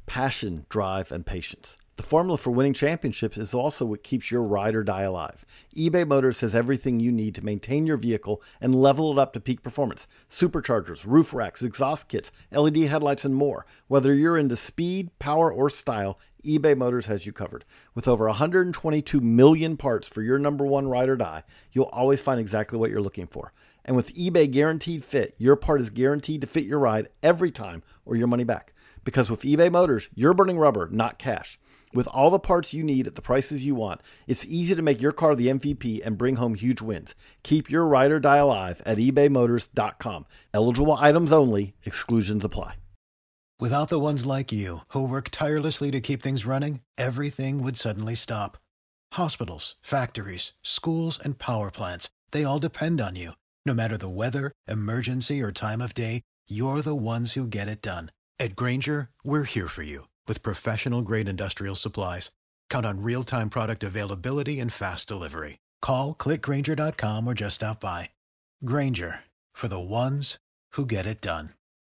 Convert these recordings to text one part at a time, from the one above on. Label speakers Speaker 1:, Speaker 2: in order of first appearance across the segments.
Speaker 1: passion, drive, and patience. The formula for winning championships is also what keeps your ride or die alive. eBay Motors has everything you need to maintain your vehicle and level it up to peak performance. Superchargers, roof racks, exhaust kits, LED headlights, and more. Whether you're into speed, power, or style, eBay Motors has you covered. With over 122 million parts for your number one ride or die, you'll always find exactly what you're looking for. And with eBay Guaranteed Fit, your part is guaranteed to fit your ride every time or your money back. Because with eBay Motors, you're burning rubber, not cash. With all the parts you need at the prices you want, it's easy to make your car the MVP and bring home huge wins. Keep your ride or die alive at ebaymotors.com. Eligible items only. Exclusions apply.
Speaker 2: Without the ones like you, who work tirelessly to keep things running, everything would suddenly stop. Hospitals, factories, schools, and power plants, they all depend on you. No matter the weather, emergency, or time of day, you're the ones who get it done. At Grainger, we're here for you with professional-grade industrial supplies. Count on real-time product availability and fast delivery. Call, click Grainger.com, or just stop by. Grainger, for the ones who get it done.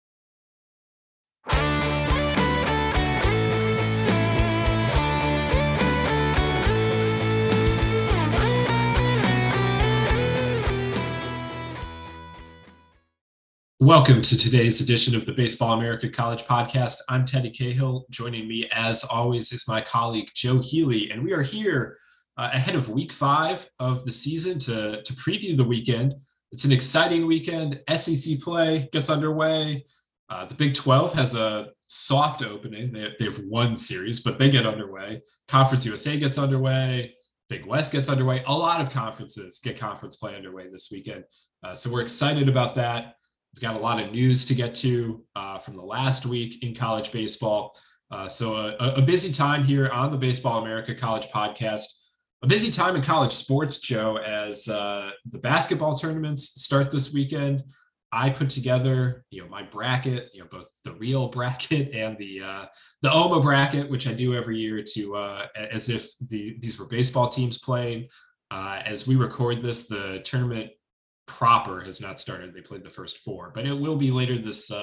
Speaker 3: Welcome to today's edition of the Baseball America College Podcast. I'm Teddy Cahill. Joining me, as always, is my colleague Joe Healy, and we are here ahead of Week 5 of the season to preview the weekend. It's an exciting weekend. SEC play gets underway. The Big 12 has a soft opening. They have one series, but they get underway. Conference USA gets underway. Big West gets underway. A lot of conferences get conference play underway this weekend. So we're excited about that. We've got a lot of news to get to from the last week in college baseball. So a busy time here on the Baseball America College Podcast. A busy time in college sports, Joe, as the basketball tournaments start this weekend. I put together, my bracket, both the real bracket and the OMA bracket, which I do every year to as if these were baseball teams playing. As we record this, the tournament proper has not started. They played the first 4, but it will be later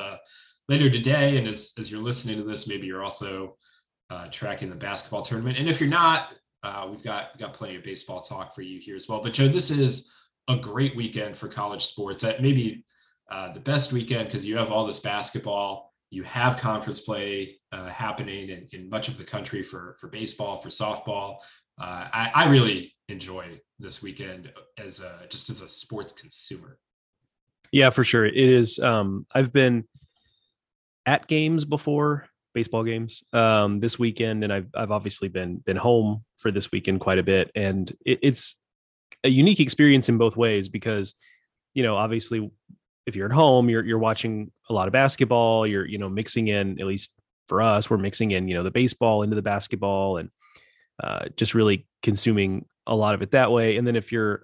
Speaker 3: today. And as you're listening to this, maybe you're also tracking the basketball tournament. And if you're not, we've got plenty of baseball talk for you here as well. But Joe, this is a great weekend for college sports. Maybe the best weekend because you have all this basketball. You have conference play happening in much of the country for baseball, for softball. I really enjoy this weekend as a sports consumer.
Speaker 4: Yeah, for sure. It is. I've been at games before, baseball games, this weekend, and I've obviously been home for this weekend quite a bit, and it's a unique experience in both ways because, obviously, if you're at home, you're watching a lot of basketball. You're mixing in, at least for us, we're mixing in the baseball into the basketball and just really consuming a lot of it that way. And then if you're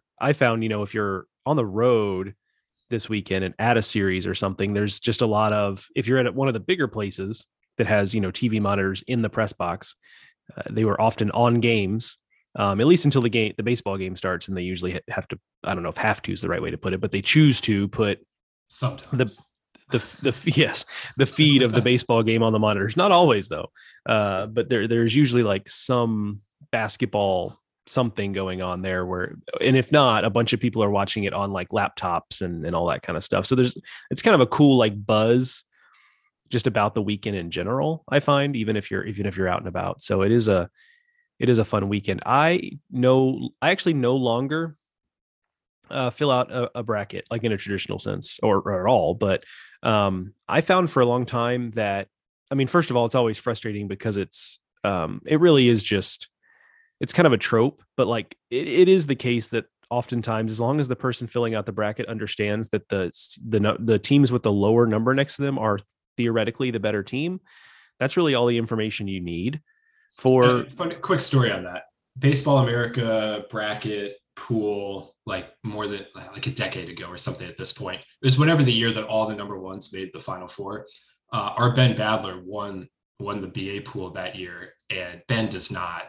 Speaker 4: on the road this weekend and at a series or something, there's just a lot of, if you're at one of the bigger places that has, TV monitors in the press box, they were often on games, at least until the baseball game starts. And they usually have to, I don't know if have to is the right way to put it, but they choose to put
Speaker 3: sometimes
Speaker 4: the feed of the baseball game on the monitors. Not always though. But there's usually like some basketball something going on there and if not, a bunch of people are watching it on like laptops and all that kind of stuff. So it's kind of a cool like buzz just about the weekend in general, I find, even if you're out and about. So it is a fun weekend. I actually no longer fill out a bracket like in a traditional sense or at all. But I found for a long time that, first of all, it's always frustrating because it really is just, it's kind of a trope, but like it is the case that oftentimes, as long as the person filling out the bracket understands that the teams with the lower number next to them are theoretically the better team, that's really all the information you need for.
Speaker 3: Quick story on that. Baseball America bracket pool, like more than like a decade ago or something at this point. It was whenever the year that all the number ones made the Final Four. Our Ben Badler won the BA pool that year, and Ben does not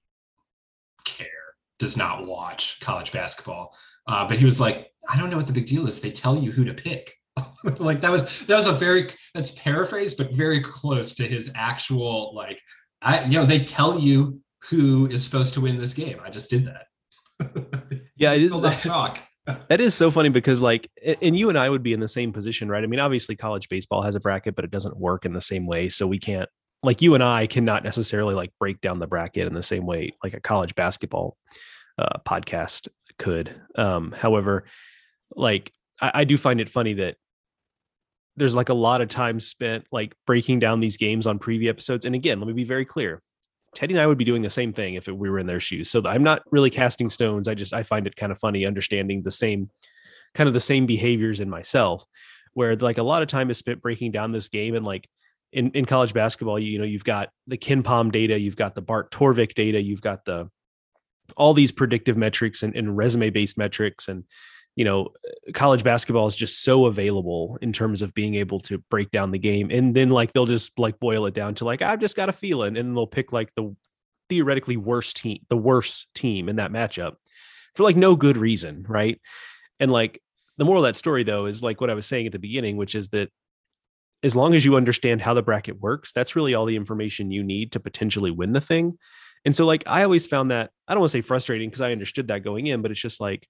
Speaker 3: care, does not watch college basketball. But he was like, I don't know what the big deal is. They tell you who to pick. Like that's paraphrased, but very close to his actual, like, they tell you who is supposed to win this game. I just did that.
Speaker 4: Yeah, it is.
Speaker 3: Chalk.
Speaker 4: That is so funny because, like, and you and I would be in the same position, right? I mean, obviously college baseball has a bracket, but it doesn't work in the same way. So we can't, like, you and I cannot necessarily like break down the bracket in the same way like a college basketball podcast could. However, like, I do find it funny that there's like a lot of time spent like breaking down these games on preview episodes. And again, let me be very clear. Teddy and I would be doing the same thing if we were in their shoes. So I'm not really casting stones. I find it kind of funny understanding the same behaviors in myself, where like a lot of time is spent breaking down this game. And like in college basketball, you've got the KenPom data, you've got the Bart Torvik data, you've got all these predictive metrics and resume based metrics. And, college basketball is just so available in terms of being able to break down the game. And then like, they'll just like boil it down to like, I've just got a feeling, and they'll pick like the theoretically worst team in that matchup for like no good reason. Right. And like the moral of that story though, is like what I was saying at the beginning, which is that as long as you understand how the bracket works, that's really all the information you need to potentially win the thing. And so like, I always found that, I don't want to say frustrating because I understood that going in, but it's just like,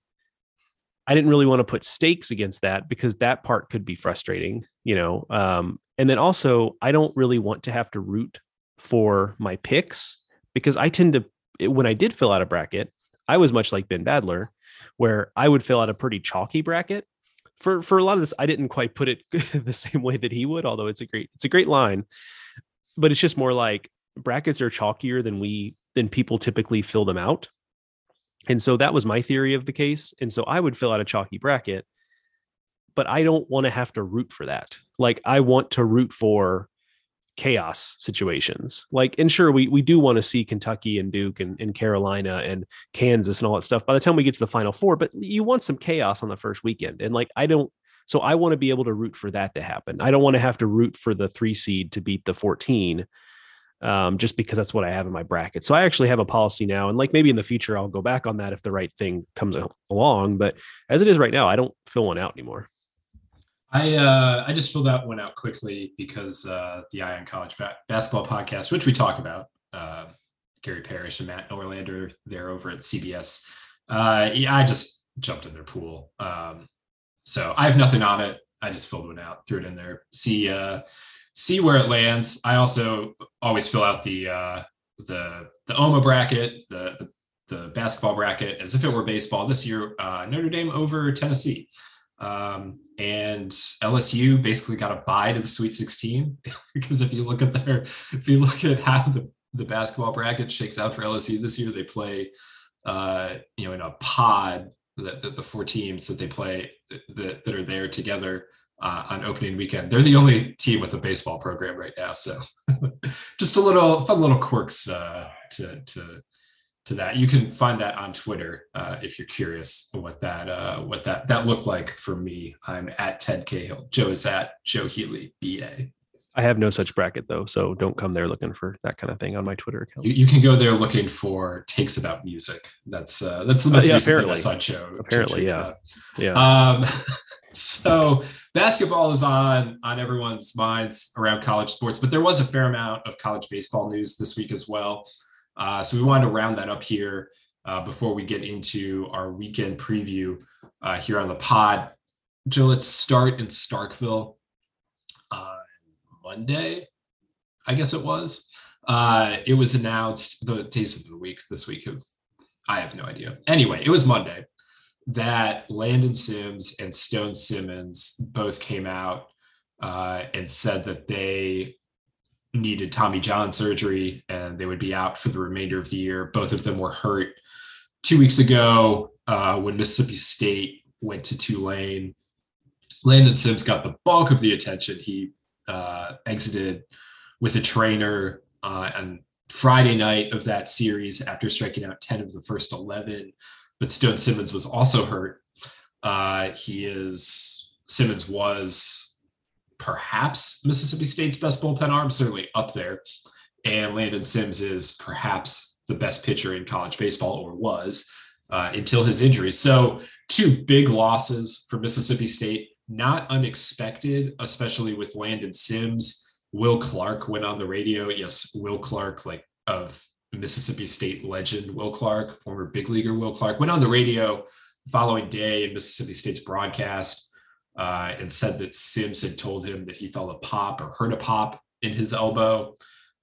Speaker 4: I didn't really want to put stakes against that because that part could be frustrating, and then also I don't really want to have to root for my picks because I tend to, when I did fill out a bracket, I was much like Ben Badler, where I would fill out a pretty chalky bracket for a lot of this. I didn't quite put it the same way that he would, although it's a great line, but it's just more like brackets are chalkier than people typically fill them out. And so that was my theory of the case. And so I would fill out a chalky bracket, but I don't want to have to root for that. Like I want to root for chaos situations. Like, and sure, we do want to see Kentucky and Duke and Carolina and Kansas and all that stuff by the time we get to the Final Four, but you want some chaos on the first weekend. And like, so I want to be able to root for that to happen. I don't want to have to root for the 3 seed to beat the 14. Just because that's what I have in my bracket. So I actually have a policy now, and like maybe in the future I'll go back on that if the right thing comes along. But as it is right now, I don't fill one out anymore.
Speaker 3: I just filled that one out quickly because the Ion College Basketball Podcast, which we talk about, Gary Parrish and Matt Norlander, they're over at CBS. I just jumped in their pool. So I have nothing on it. I just filled one out, threw it in there. See where it lands. I also always fill out the OMA bracket, the basketball bracket, as if it were baseball. This year, Notre Dame over Tennessee, and LSU basically got a bye to the Sweet 16 because if you look at how the basketball bracket shakes out for LSU this year, they play in a pod that the 4 teams that they play that are there together. On opening weekend, they're the only team with a baseball program right now. So, just fun little quirks to that. You can find that on Twitter if you're curious what that looked like for me. I'm at Ted Cahill. Joe is at Joe Healy BA.
Speaker 4: I have no such bracket though, so don't come there looking for that kind of thing on my Twitter account.
Speaker 3: You can go there looking for takes about music. That's the most recent thing I saw Joe.
Speaker 4: Apparently, yeah.
Speaker 3: So basketball is on everyone's minds around college sports, but there was a fair amount of college baseball news this week as well. So we wanted to round that up here before we get into our weekend preview here on the pod. Joe, let's start in Starkville. Monday, I guess it was. It was announced, the days of the week this week I have no idea. Anyway, it was Monday that Landon Sims and Stone Simmons both came out and said that they needed Tommy John surgery and they would be out for the remainder of the year. Both of them were hurt 2 weeks ago when Mississippi State went to Tulane. Landon Sims got the bulk of the attention. He exited with a trainer on Friday night of that series after striking out 10 of the first 11. But Stone Simmons was also hurt. Simmons was perhaps Mississippi State's best bullpen arm, certainly up there. And Landon Sims is perhaps the best pitcher in college baseball, or was, until his injury. So 2 big losses for Mississippi State. not unexpected, especially with Landon Sims. Will Clark went on the radio. Yes, Will Clark, like of Mississippi State legend Will Clark, former big leaguer Will Clark, went on the radio the following day in Mississippi State's broadcast and said that Sims had told him that he felt a pop or heard a pop in his elbow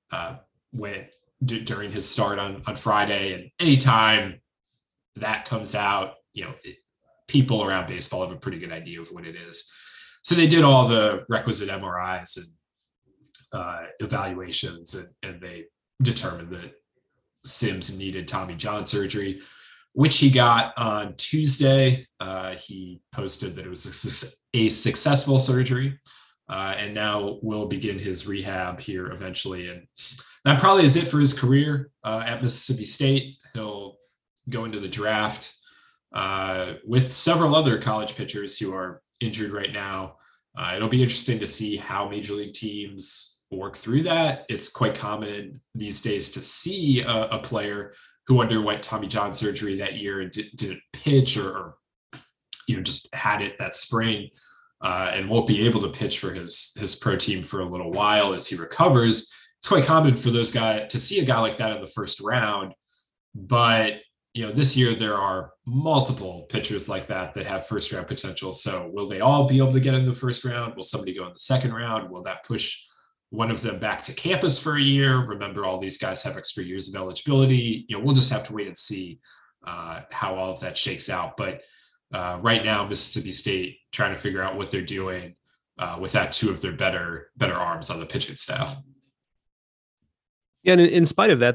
Speaker 3: during his start on Friday. And anytime that comes out, people around baseball have a pretty good idea of what it is. So they did all the requisite MRIs and evaluations, and they determined that Sims needed Tommy John surgery, which he got on Tuesday. He posted that it was a successful surgery, and now will begin his rehab here eventually. And that probably is it for his career at Mississippi State. He'll go into the draft with several other college pitchers who are injured right now. It'll be interesting to see how major league teams work through that. It's quite common these days to see a player who underwent Tommy John surgery that year and didn't pitch or just had it that spring and won't be able to pitch for his pro team for a little while as he recovers. It's quite common for those guys to see a guy like that in the first round, but this year there are multiple pitchers like that have first round potential. So will they all be able to get in the first round? Will somebody go in the second round? Will that push one of them back to campus for a year? Remember, all these guys have extra years of eligibility. We'll just have to wait and see how all of that shakes out. But right now, Mississippi State trying to figure out what they're doing without two of their better arms on the pitching staff.
Speaker 4: Yeah, and in spite of that,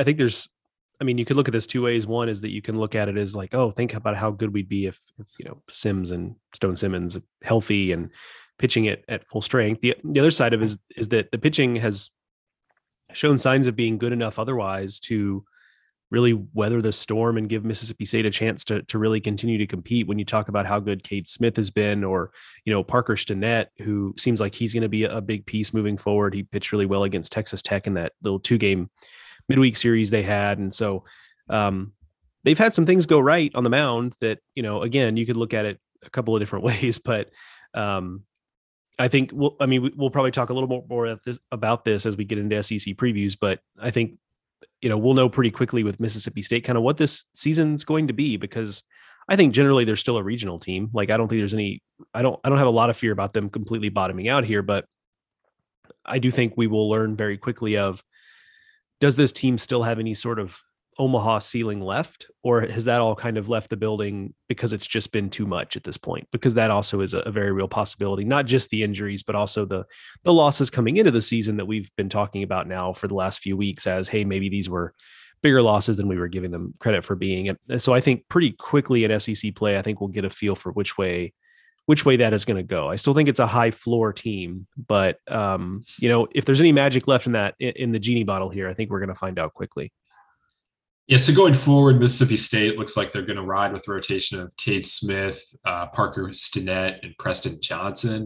Speaker 4: you could look at this two ways. One is that you can look at it as like, oh, think about how good we'd be if Sims and Stone Simmons healthy and pitching it at full strength. The other side of it is that the pitching has shown signs of being good enough otherwise to really weather the storm and give Mississippi State a chance to really continue to compete. When you talk about how good Cade Smith has been, or, Parker Stinnett, who seems like he's going to be a big piece moving forward. He pitched really well against Texas Tech in that little 2-game midweek series they had. And so they've had some things go right on the mound that, again, you could look at it a couple of different ways, but I think we'll probably talk a little more about this as we get into SEC previews, but I think, we'll know pretty quickly with Mississippi State kind of what this season's going to be, because I think generally they're still a regional team. Like, I don't think there's I don't have a lot of fear about them completely bottoming out here, but I do think we will learn very quickly does this team still have any sort of Omaha ceiling left, or has that all kind of left the building because it's just been too much at this point? Because that also is a very real possibility, not just the injuries, but also the losses coming into the season that we've been talking about now for the last few weeks as, hey, maybe these were bigger losses than we were giving them credit for being. And so I think pretty quickly in SEC play, I think we'll get a feel for which way that is going to go. I still think it's a high floor team, but if there's any magic left in the genie bottle here, I think we're going to find out quickly.
Speaker 3: Yeah, so going forward, Mississippi State looks like they're going to ride with the rotation of Cade Smith, Parker Stinnett, and Preston Johnson.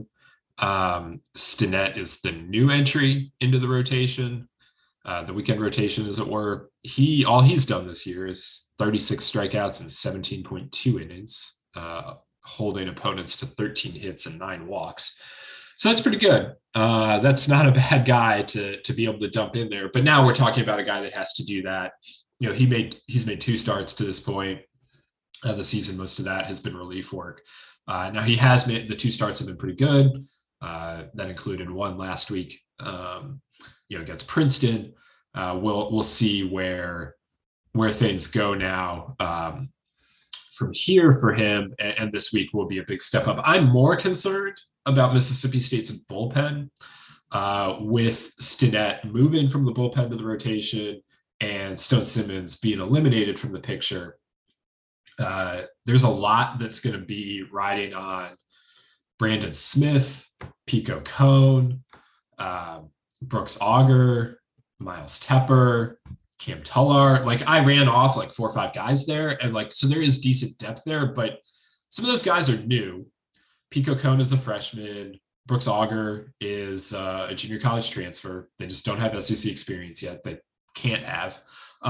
Speaker 3: Stinnett is the new entry into the rotation, the weekend rotation, as it were. All he's done this year is 36 strikeouts and 17.2 innings, holding opponents to 13 hits and 9 walks. So that's pretty good. That's not a bad guy to be able to dump in there. But now we're talking about a guy that has to do that. He's made 2 starts to this point of the season. Most of that has been relief work. Now he has made the 2 starts have been pretty good. That included one last week, against Princeton. We'll see where things go now from here for him. And this week will be a big step up. I'm more concerned about Mississippi State's bullpen with Stinnett moving from the bullpen to the rotation and Stone Simmons being eliminated from the picture. There's a lot that's going to be riding on Brandon Smith, Pico Cone, Brooks Auger, Miles Tepper, Cam Tullar. Like, I ran off like 4 or 5 guys there, and so there is decent depth there, but some of those guys are new. Pico Cone is a freshman. Brooks Auger is a junior college transfer. They just don't have SEC experience yet. They can't have.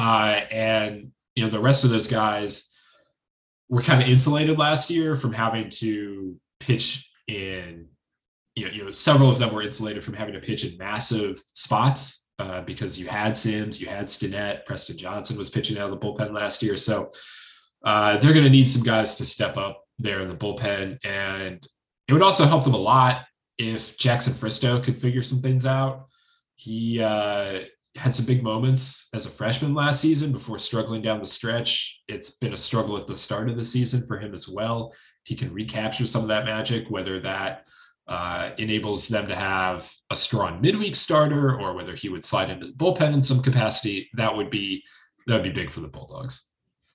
Speaker 3: And the rest of those guys were kind of insulated last year from having to pitch in, several of them were insulated from having to pitch in massive spots because you had Sims, you had Stinnett, Preston Johnson was pitching out of the bullpen last year. So they're going to need some guys to step up there in the bullpen. And it would also help them a lot if Jackson Fristoe could figure some things out. He had some big moments as a freshman last season before struggling down the stretch. It's been a struggle at the start of the season for him as well. He can recapture some of that magic, whether that enables them to have a strong midweek starter or whether he would slide into the bullpen in some capacity. That would be big for the Bulldogs.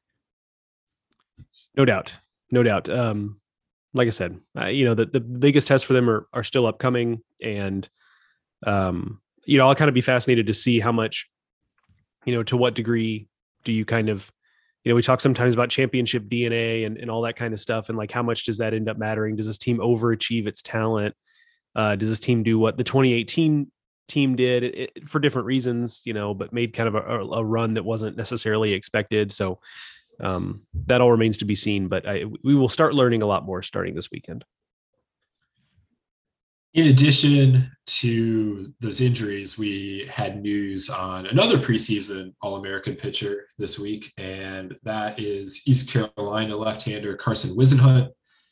Speaker 4: No doubt. Like I said, the biggest tests for them are still upcoming, and I'll kind of be fascinated to see how much, to what degree do you kind of, we talk sometimes about championship DNA and all that kind of stuff. And like, how much does that end up mattering? Does this team overachieve its talent? Does this team do what the 2018 team did for different reasons, but made kind of a run that wasn't necessarily expected. So that all remains to be seen, but we will start learning a lot more starting this weekend.
Speaker 3: In addition to those injuries, we had news on another preseason All-American pitcher this week, and that is East Carolina left-hander Carson Whisenhunt.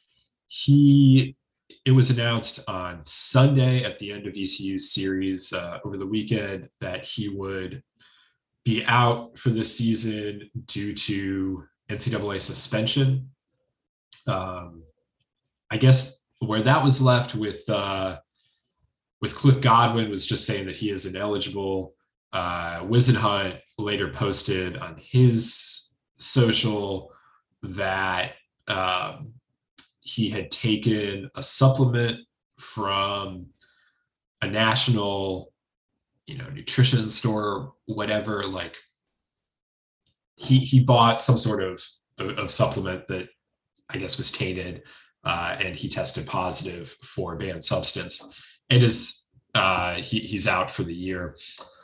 Speaker 3: It was announced on Sunday at the end of ECU's series over the weekend that he would be out for this season due to NCAA suspension. I guess where that was left with Cliff Godwin was just saying that he is ineligible. Whisenhunt later posted on his social that he had taken a supplement from a national, nutrition store, whatever. Like he bought some sort of supplement that I guess was tainted, and he tested positive for a banned substance, and he's out for the year.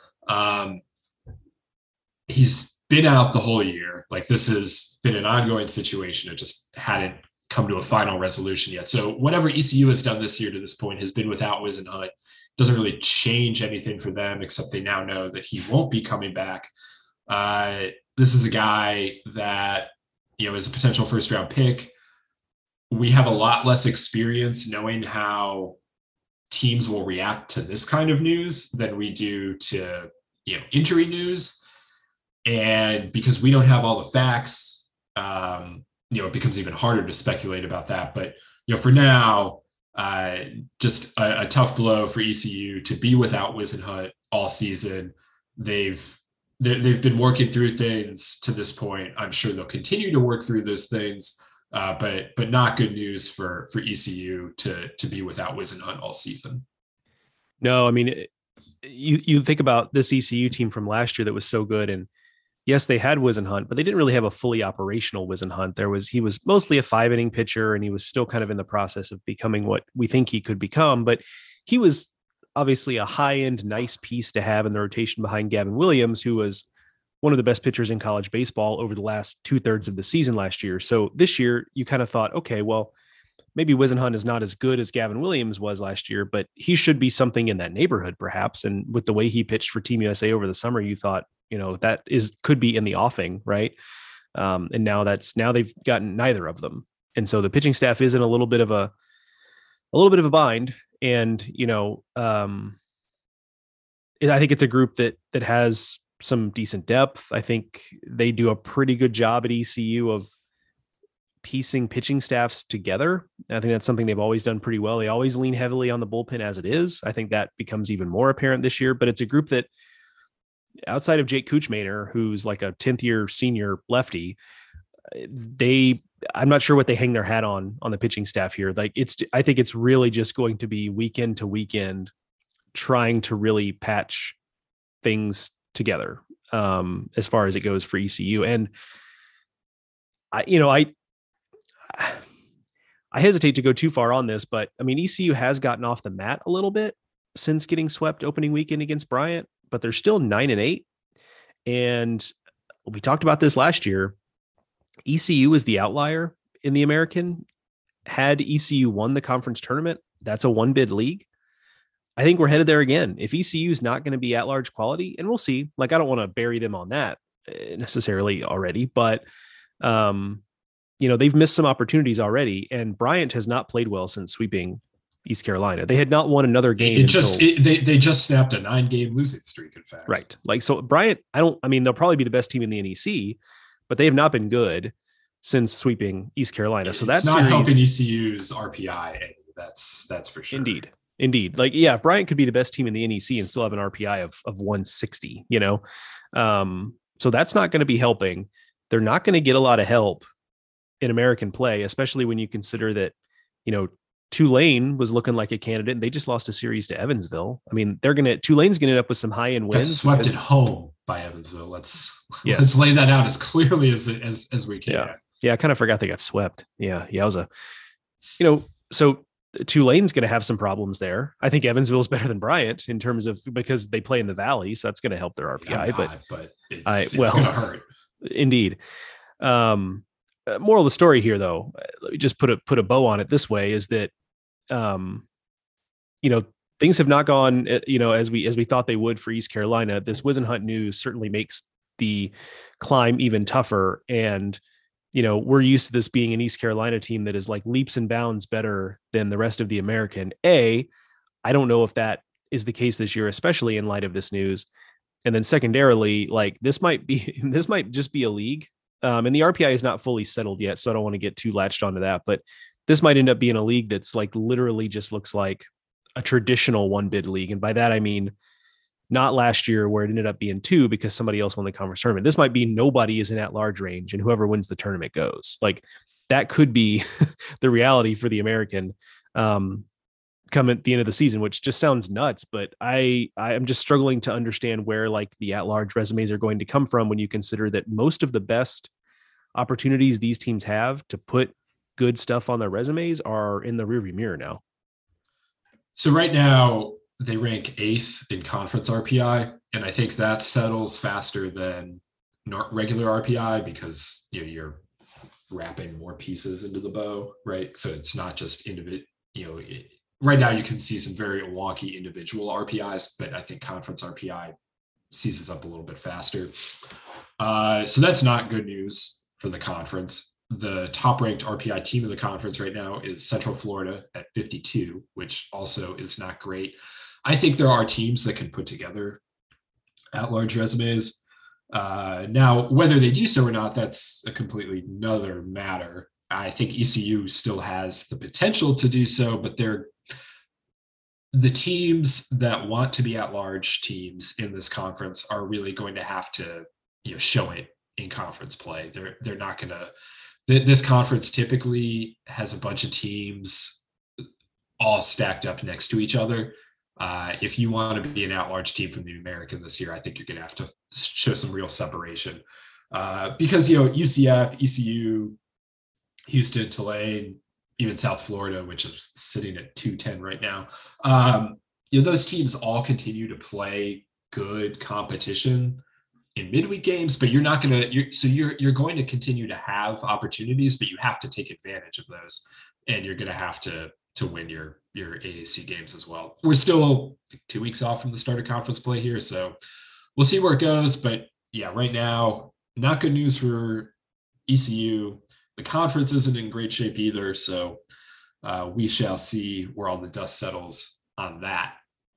Speaker 3: He's been out the whole year. Like, this has been an ongoing situation. It just hadn't come to a final resolution yet. So whatever ECU has done this year to this point has been without Whisenhunt. Doesn't really change anything for them, except they now know that he won't be coming back. This is a guy that, is a potential first-round pick. We have a lot less experience knowing how teams will react to this kind of news than we do to, injury news. And because we don't have all the facts, it becomes even harder to speculate about that. But, for now, just a tough blow for ECU to be without Whisenhunt all season. They've been working through things to this point. I'm sure they'll continue to work through those things, but not good news for ECU to be without Whisenhunt all season.
Speaker 4: No, I mean, you think about this ECU team from last year that was so good, and yes, they had Whisenhunt, but they didn't really have a fully operational Whisenhunt. He was mostly a 5-inning pitcher, and he was still kind of in the process of becoming what we think he could become. But he was obviously a high-end, nice piece to have in the rotation behind Gavin Williams, who was one of the best pitchers in college baseball over the last 2/3 of the season last year. So this year, you kind of thought, okay, well, maybe Whisenhunt is not as good as Gavin Williams was last year, but he should be something in that neighborhood, perhaps. And with the way he pitched for Team USA over the summer, you thought, could be in the offing, right? And now they've gotten neither of them, and so the pitching staff is in a little bit of a bind. And I think it's a group that has some decent depth. I think they do a pretty good job at ECU of piecing pitching staffs together. I think that's something they've always done pretty well. They always lean heavily on the bullpen as it is. I think that becomes even more apparent this year, but it's a group that, outside of Jake Kuchmaner, who's like a 10th year senior lefty, I'm not sure what they hang their hat on the pitching staff here. Like, I think it's really just going to be weekend to weekend trying to really patch things together as far as it goes for ECU. And I hesitate to go too far on this, but I mean, ECU has gotten off the mat a little bit since getting swept opening weekend against Bryant, but they're still 9-8. And we talked about this last year. ECU is the outlier in the American. had ECU won the conference tournament, that's a one bid league. I think we're headed there again. If ECU is not going to be at large quality, and we'll see, like, I don't want to bury them on that necessarily already, but they've missed some opportunities already, and Bryant has not played well since sweeping East Carolina. They had not won another game.
Speaker 3: They just snapped a 9-game losing streak, in fact.
Speaker 4: Right. Like, so Bryant, they'll probably be the best team in the NEC, but they have not been good since sweeping East Carolina. So that's
Speaker 3: not helping ECU's RPI. That's for sure.
Speaker 4: Indeed. Like, yeah, Bryant could be the best team in the NEC and still have an RPI of 160, so that's not going to be helping. They're not going to get a lot of help in American play, especially when you consider that, Tulane was looking like a candidate and they just lost a series to Evansville. I mean, Tulane's going to end up with some high end wins.
Speaker 3: Got swept at home by Evansville. Let's lay that out as clearly as we can.
Speaker 4: Yeah. I kind of forgot they got swept. Yeah. It was so Tulane's going to have some problems there. I think Evansville is better than Bryant in terms of, because they play in the Valley. So that's going to help their RPI, but it's going to hurt. Indeed. Moral of the story here, though, let me just put a bow on it this way, is that, things have not gone, as we thought they would for East Carolina. This Whisenhunt news certainly makes the climb even tougher. And, we're used to this being an East Carolina team that is like leaps and bounds better than the rest of the American. I don't know if that is the case this year, especially in light of this news. And then secondarily, like, this might just be a league. And the RPI is not fully settled yet, so I don't want to get too latched onto that. But this might end up being a league that's like literally just looks like a traditional one bid league. And by that, I mean, not last year where it ended up being 2 because somebody else won the conference tournament. This might be nobody is in at large range and whoever wins the tournament goes. Like, that could be the reality for the American come at the end of the season, which just sounds nuts. But I am just struggling to understand where like the at-large resumes are going to come from when you consider that most of the best opportunities these teams have to put good stuff on their resumes are in the rearview mirror now.
Speaker 3: So right now they rank 8th in conference RPI, and I think that settles faster than regular RPI because you're wrapping more pieces into the bow, right? So it's not just individual. Right now you can see some very wonky individual RPIs, but I think conference RPI seizes up a little bit faster. So that's not good news for the conference. The top ranked RPI team in the conference right now is Central Florida at 52, which also is not great. I think there are teams that can put together at-large resumes. Now, whether they do so or not, that's a completely another matter. I think ECU still has the potential to do so, but the teams that want to be at-large teams in this conference are really going to have to, show it in conference play. They're not going to. This conference typically has a bunch of teams all stacked up next to each other. If you want to be an at-large team from the American this year, I think you're going to have to show some real separation because UCF, ECU, Houston, Tulane, even South Florida, which is sitting at 210 right now. Those teams all continue to play good competition in midweek games, but you're not going to. You're going to continue to have opportunities, but you have to take advantage of those, and you're going to have to win your AAC games as well. We're still 2 weeks off from the start of conference play here, so we'll see where it goes. But yeah, right now, not good news for ECU. The conference isn't in great shape either, so we shall see where all the dust settles on that.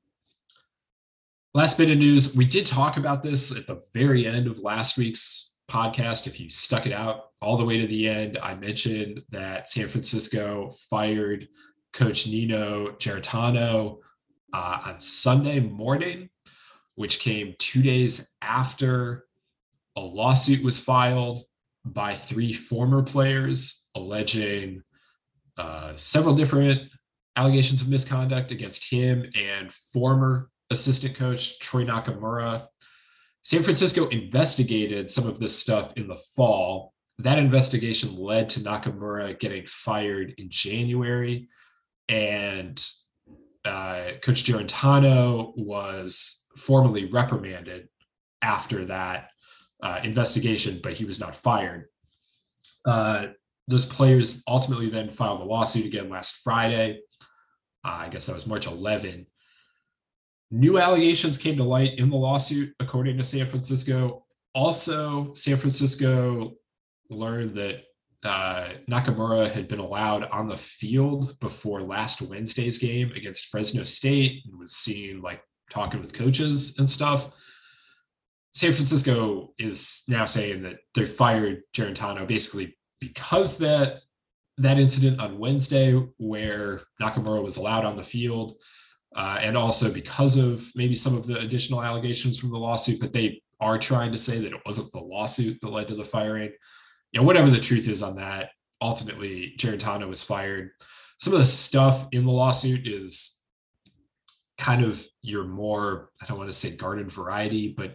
Speaker 3: Last bit of news, we did talk about this at the very end of last week's podcast. If you stuck it out all the way to the end, I mentioned that San Francisco fired Coach Nino Giarratano on Sunday morning, which came 2 days after a lawsuit was filed by 3 former players alleging several different allegations of misconduct against him and former assistant coach Troy Nakamura. San Francisco investigated some of this stuff in the fall. That investigation led to Nakamura getting fired in January, and Coach Giarratano was formally reprimanded after that investigation, but he was not fired. those players ultimately then filed a lawsuit again last Friday. I guess that was March 11. New allegations came to light in the lawsuit, according to San Francisco. Also, San Francisco learned that Nakamura had been allowed on the field before last Wednesday's game against Fresno State and was seen like talking with coaches and stuff. San Francisco is now saying that they fired Guarantano basically because that incident on Wednesday where Nakamura was allowed on the field, and also because of maybe some of the additional allegations from the lawsuit, but they are trying to say that it wasn't the lawsuit that led to the firing. Whatever the truth is on that, ultimately Guarantano was fired. Some of the stuff in the lawsuit is kind of your more, I don't want to say garden variety, but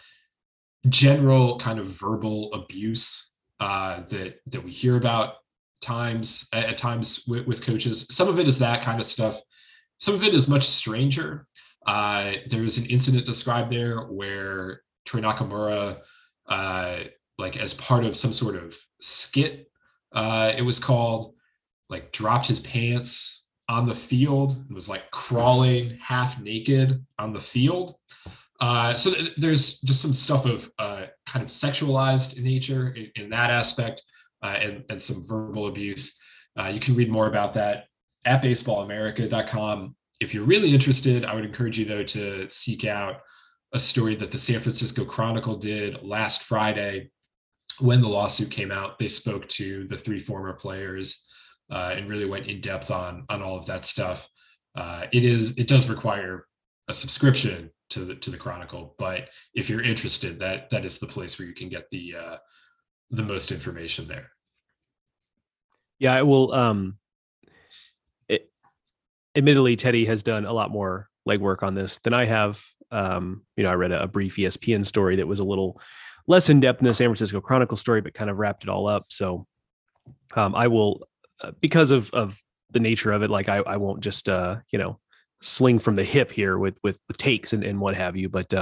Speaker 3: general kind of verbal abuse that we hear about at times with coaches. Some of it is that kind of stuff. Some of it is much stranger. There's an incident described there where Troy Nakamura, like as part of some sort of skit, it was called, like dropped his pants on the field and was like crawling half naked on the field. So there's just some stuff of kind of sexualized in nature in that aspect, and some verbal abuse. You can read more about that at baseballamerica.com. If you're really interested, I would encourage you, though, to seek out a story that the San Francisco Chronicle did last Friday when the lawsuit came out. They spoke to the 3 former players and really went in depth on all of that stuff. It does require a subscription to the Chronicle, but if you're interested, that is the place where you can get the most information there.
Speaker 4: Yeah, I will. Admittedly, Teddy has done a lot more legwork on this than I have. I read a brief ESPN story that was a little less in depth than the San Francisco Chronicle story, but kind of wrapped it all up. So I will, because of the nature of it, like I won't just sling from the hip here with takes and what have you. But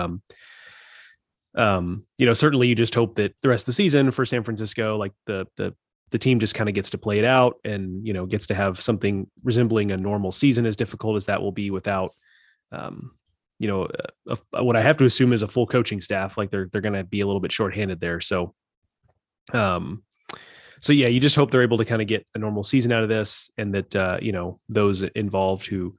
Speaker 4: certainly you just hope that the rest of the season for San Francisco, like the team just kind of gets to play it out and, gets to have something resembling a normal season, as difficult as that will be without, what I have to assume is a full coaching staff. Like they're going to be a little bit shorthanded there. So yeah, you just hope they're able to kind of get a normal season out of this, and that, those involved who,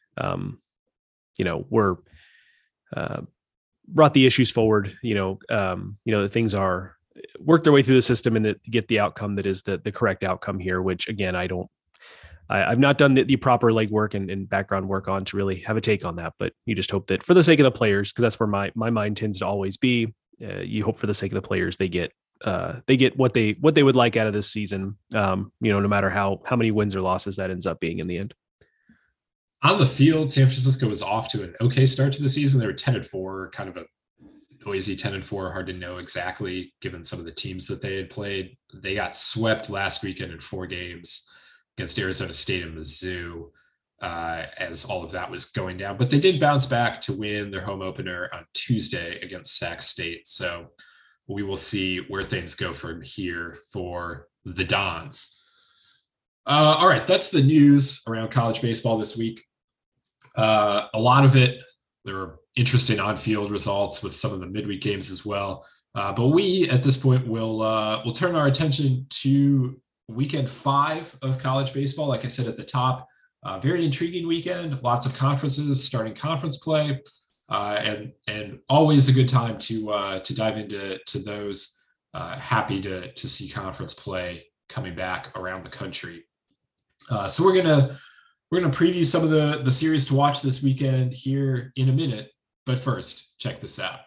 Speaker 4: were, brought the issues forward, that things are work their way through the system and that get the outcome that is the correct outcome here, which again, I've not done the proper legwork and background work on to really have a take on that, but you just hope that for the sake of the players, because that's where my mind tends to always be, you hope for the sake of the players, they get what they would like out of this season, no matter how many wins or losses that ends up being in the end.
Speaker 3: On the field, San Francisco was off to an okay start to the season. They were 10-4, kind of a noisy 10-4, hard to know exactly given some of the teams that they had played. They got swept last weekend in 4 games against Arizona State and Mizzou, as all of that was going down. But they did bounce back to win their home opener on Tuesday against Sac State. So we will see where things go from here for the Dons. All right, that's the news around college baseball this week. A lot of it, there were interesting on-field results with some of the midweek games as well. But we, at this point, will turn our attention to weekend 5 of college baseball. Like I said at the top, very intriguing weekend, lots of conferences, starting conference play, and always a good time to dive into those. Happy to see conference play coming back around the country. So we're gonna preview some of the series to watch this weekend here in a minute. But first, check this out.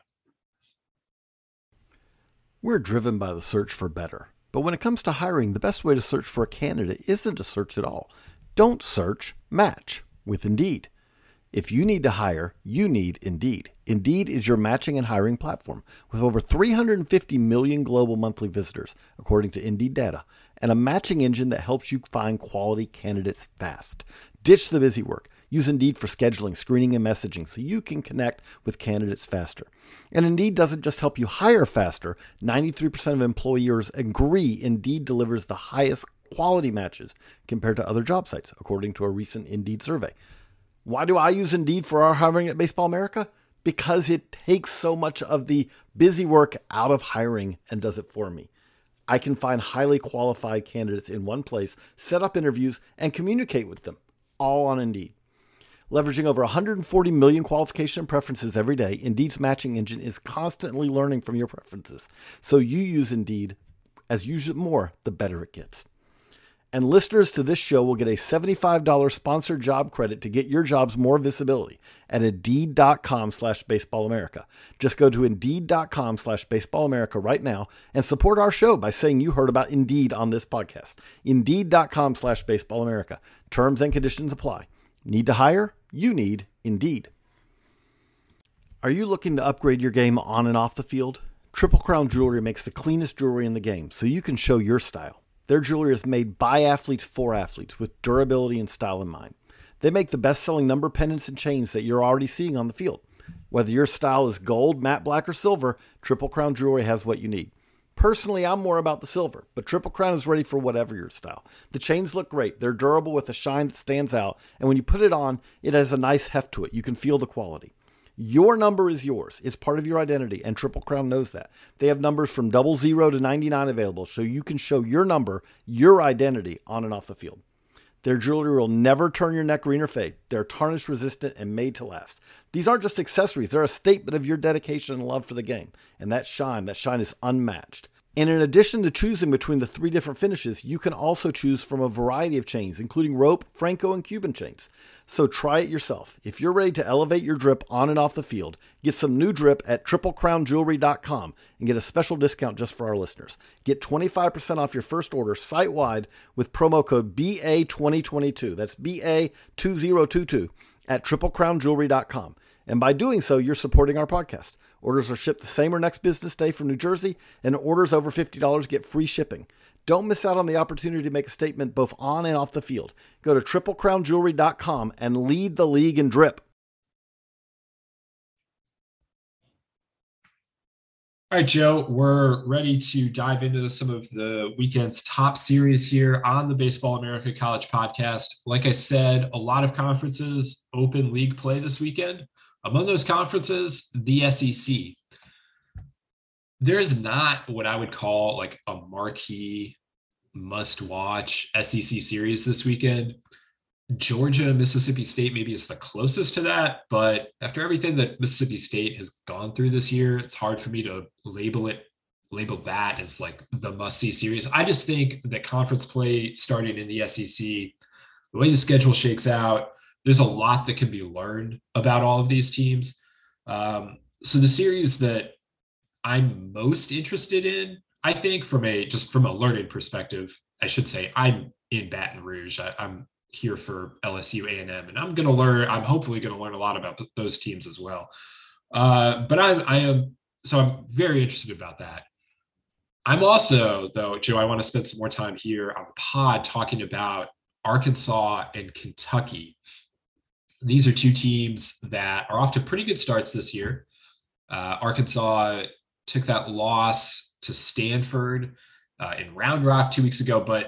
Speaker 1: We're driven by the search for better. But when it comes to hiring, the best way to search for a candidate isn't to search at all. Don't search, match with Indeed. If you need to hire, you need Indeed. Indeed is your matching and hiring platform with over 350 million global monthly visitors, according to Indeed data, and a matching engine that helps you find quality candidates fast. Ditch the busy work. Use Indeed for scheduling, screening, and messaging so you can connect with candidates faster. And Indeed doesn't just help you hire faster. 93% of employers agree Indeed delivers the highest quality matches compared to other job sites, according to a recent Indeed survey. Why do I use Indeed for our hiring at Baseball America? Because it takes so much of the busy work out of hiring and does it for me. I can find highly qualified candidates in one place, set up interviews, and communicate with them, all on Indeed. Leveraging over 140 million qualification and preferences every day, Indeed's matching engine is constantly learning from your preferences. So you use Indeed. As you use it more, the better it gets. And listeners to this show will get a $75 sponsored job credit to get your jobs more visibility at Indeed.com/BaseballAmerica. Just go to Indeed.com/BaseballAmerica right now and support our show by saying you heard about Indeed on this podcast. Indeed.com/BaseballAmerica. Terms and conditions apply. Need to hire? You need Indeed. Are you looking to upgrade your game on and off the field? Triple Crown Jewelry makes the cleanest jewelry in the game so you can show your style. Their jewelry is made by athletes for athletes with durability and style in mind. They make the best-selling number pendants and chains that you're already seeing on the field. Whether your style is gold, matte black, or silver, Triple Crown Jewelry has what you need. Personally, I'm more about the silver, but Triple Crown is ready for whatever your style. The chains look great. They're durable with a shine that stands out, and when you put it on, it has a nice heft to it. You can feel the quality. Your number is yours. It's part of your identity, and Triple Crown knows that. They have numbers from 00 to 99 available, so you can show your number, your identity, on and off the field. Their jewelry will never turn your neck green or fade. They're tarnish resistant and made to last. These aren't just accessories. They're a statement of your dedication and love for the game. And that shine is unmatched. And in addition to choosing between the 3 different finishes, you can also choose from a variety of chains, including rope, Franco, and Cuban chains. So try it yourself. If you're ready to elevate your drip on and off the field, get some new drip at triplecrownjewelry.com and get a special discount just for our listeners. Get 25% off your first order site-wide with promo code BA2022. That's BA2022 at triplecrownjewelry.com. And by doing so, you're supporting our podcast. Orders are shipped the same or next business day from New Jersey, and orders over $50 get free shipping. Don't miss out on the opportunity to make a statement both on and off the field. Go to triplecrownjewelry.com and lead the league in drip.
Speaker 3: All right, Joe, we're ready to dive into some of the weekend's top series here on the Baseball America College Podcast. Like I said, a lot of conferences open league play this weekend. Among those conferences, the SEC. There is not what I would call like a marquee must-watch SEC series this weekend. Georgia, Mississippi State maybe is the closest to that, but after everything that Mississippi State has gone through this year, it's hard for me to label that as like the must-see series. I just think that conference play starting in the SEC, the way the schedule shakes out, there's a lot that can be learned about all of these teams. So the series that I'm most interested in, I think from a learning perspective, I should say I'm in Baton Rouge. I'm here for LSU A&M, and I'm hopefully going to learn a lot about those teams as well. But I'm very interested about that. I'm also, though, Joe, I want to spend some more time here on the pod talking about Arkansas and Kentucky. These are 2 teams that are off to pretty good starts this year. Arkansas took that loss to Stanford in Round Rock 2 weeks ago, but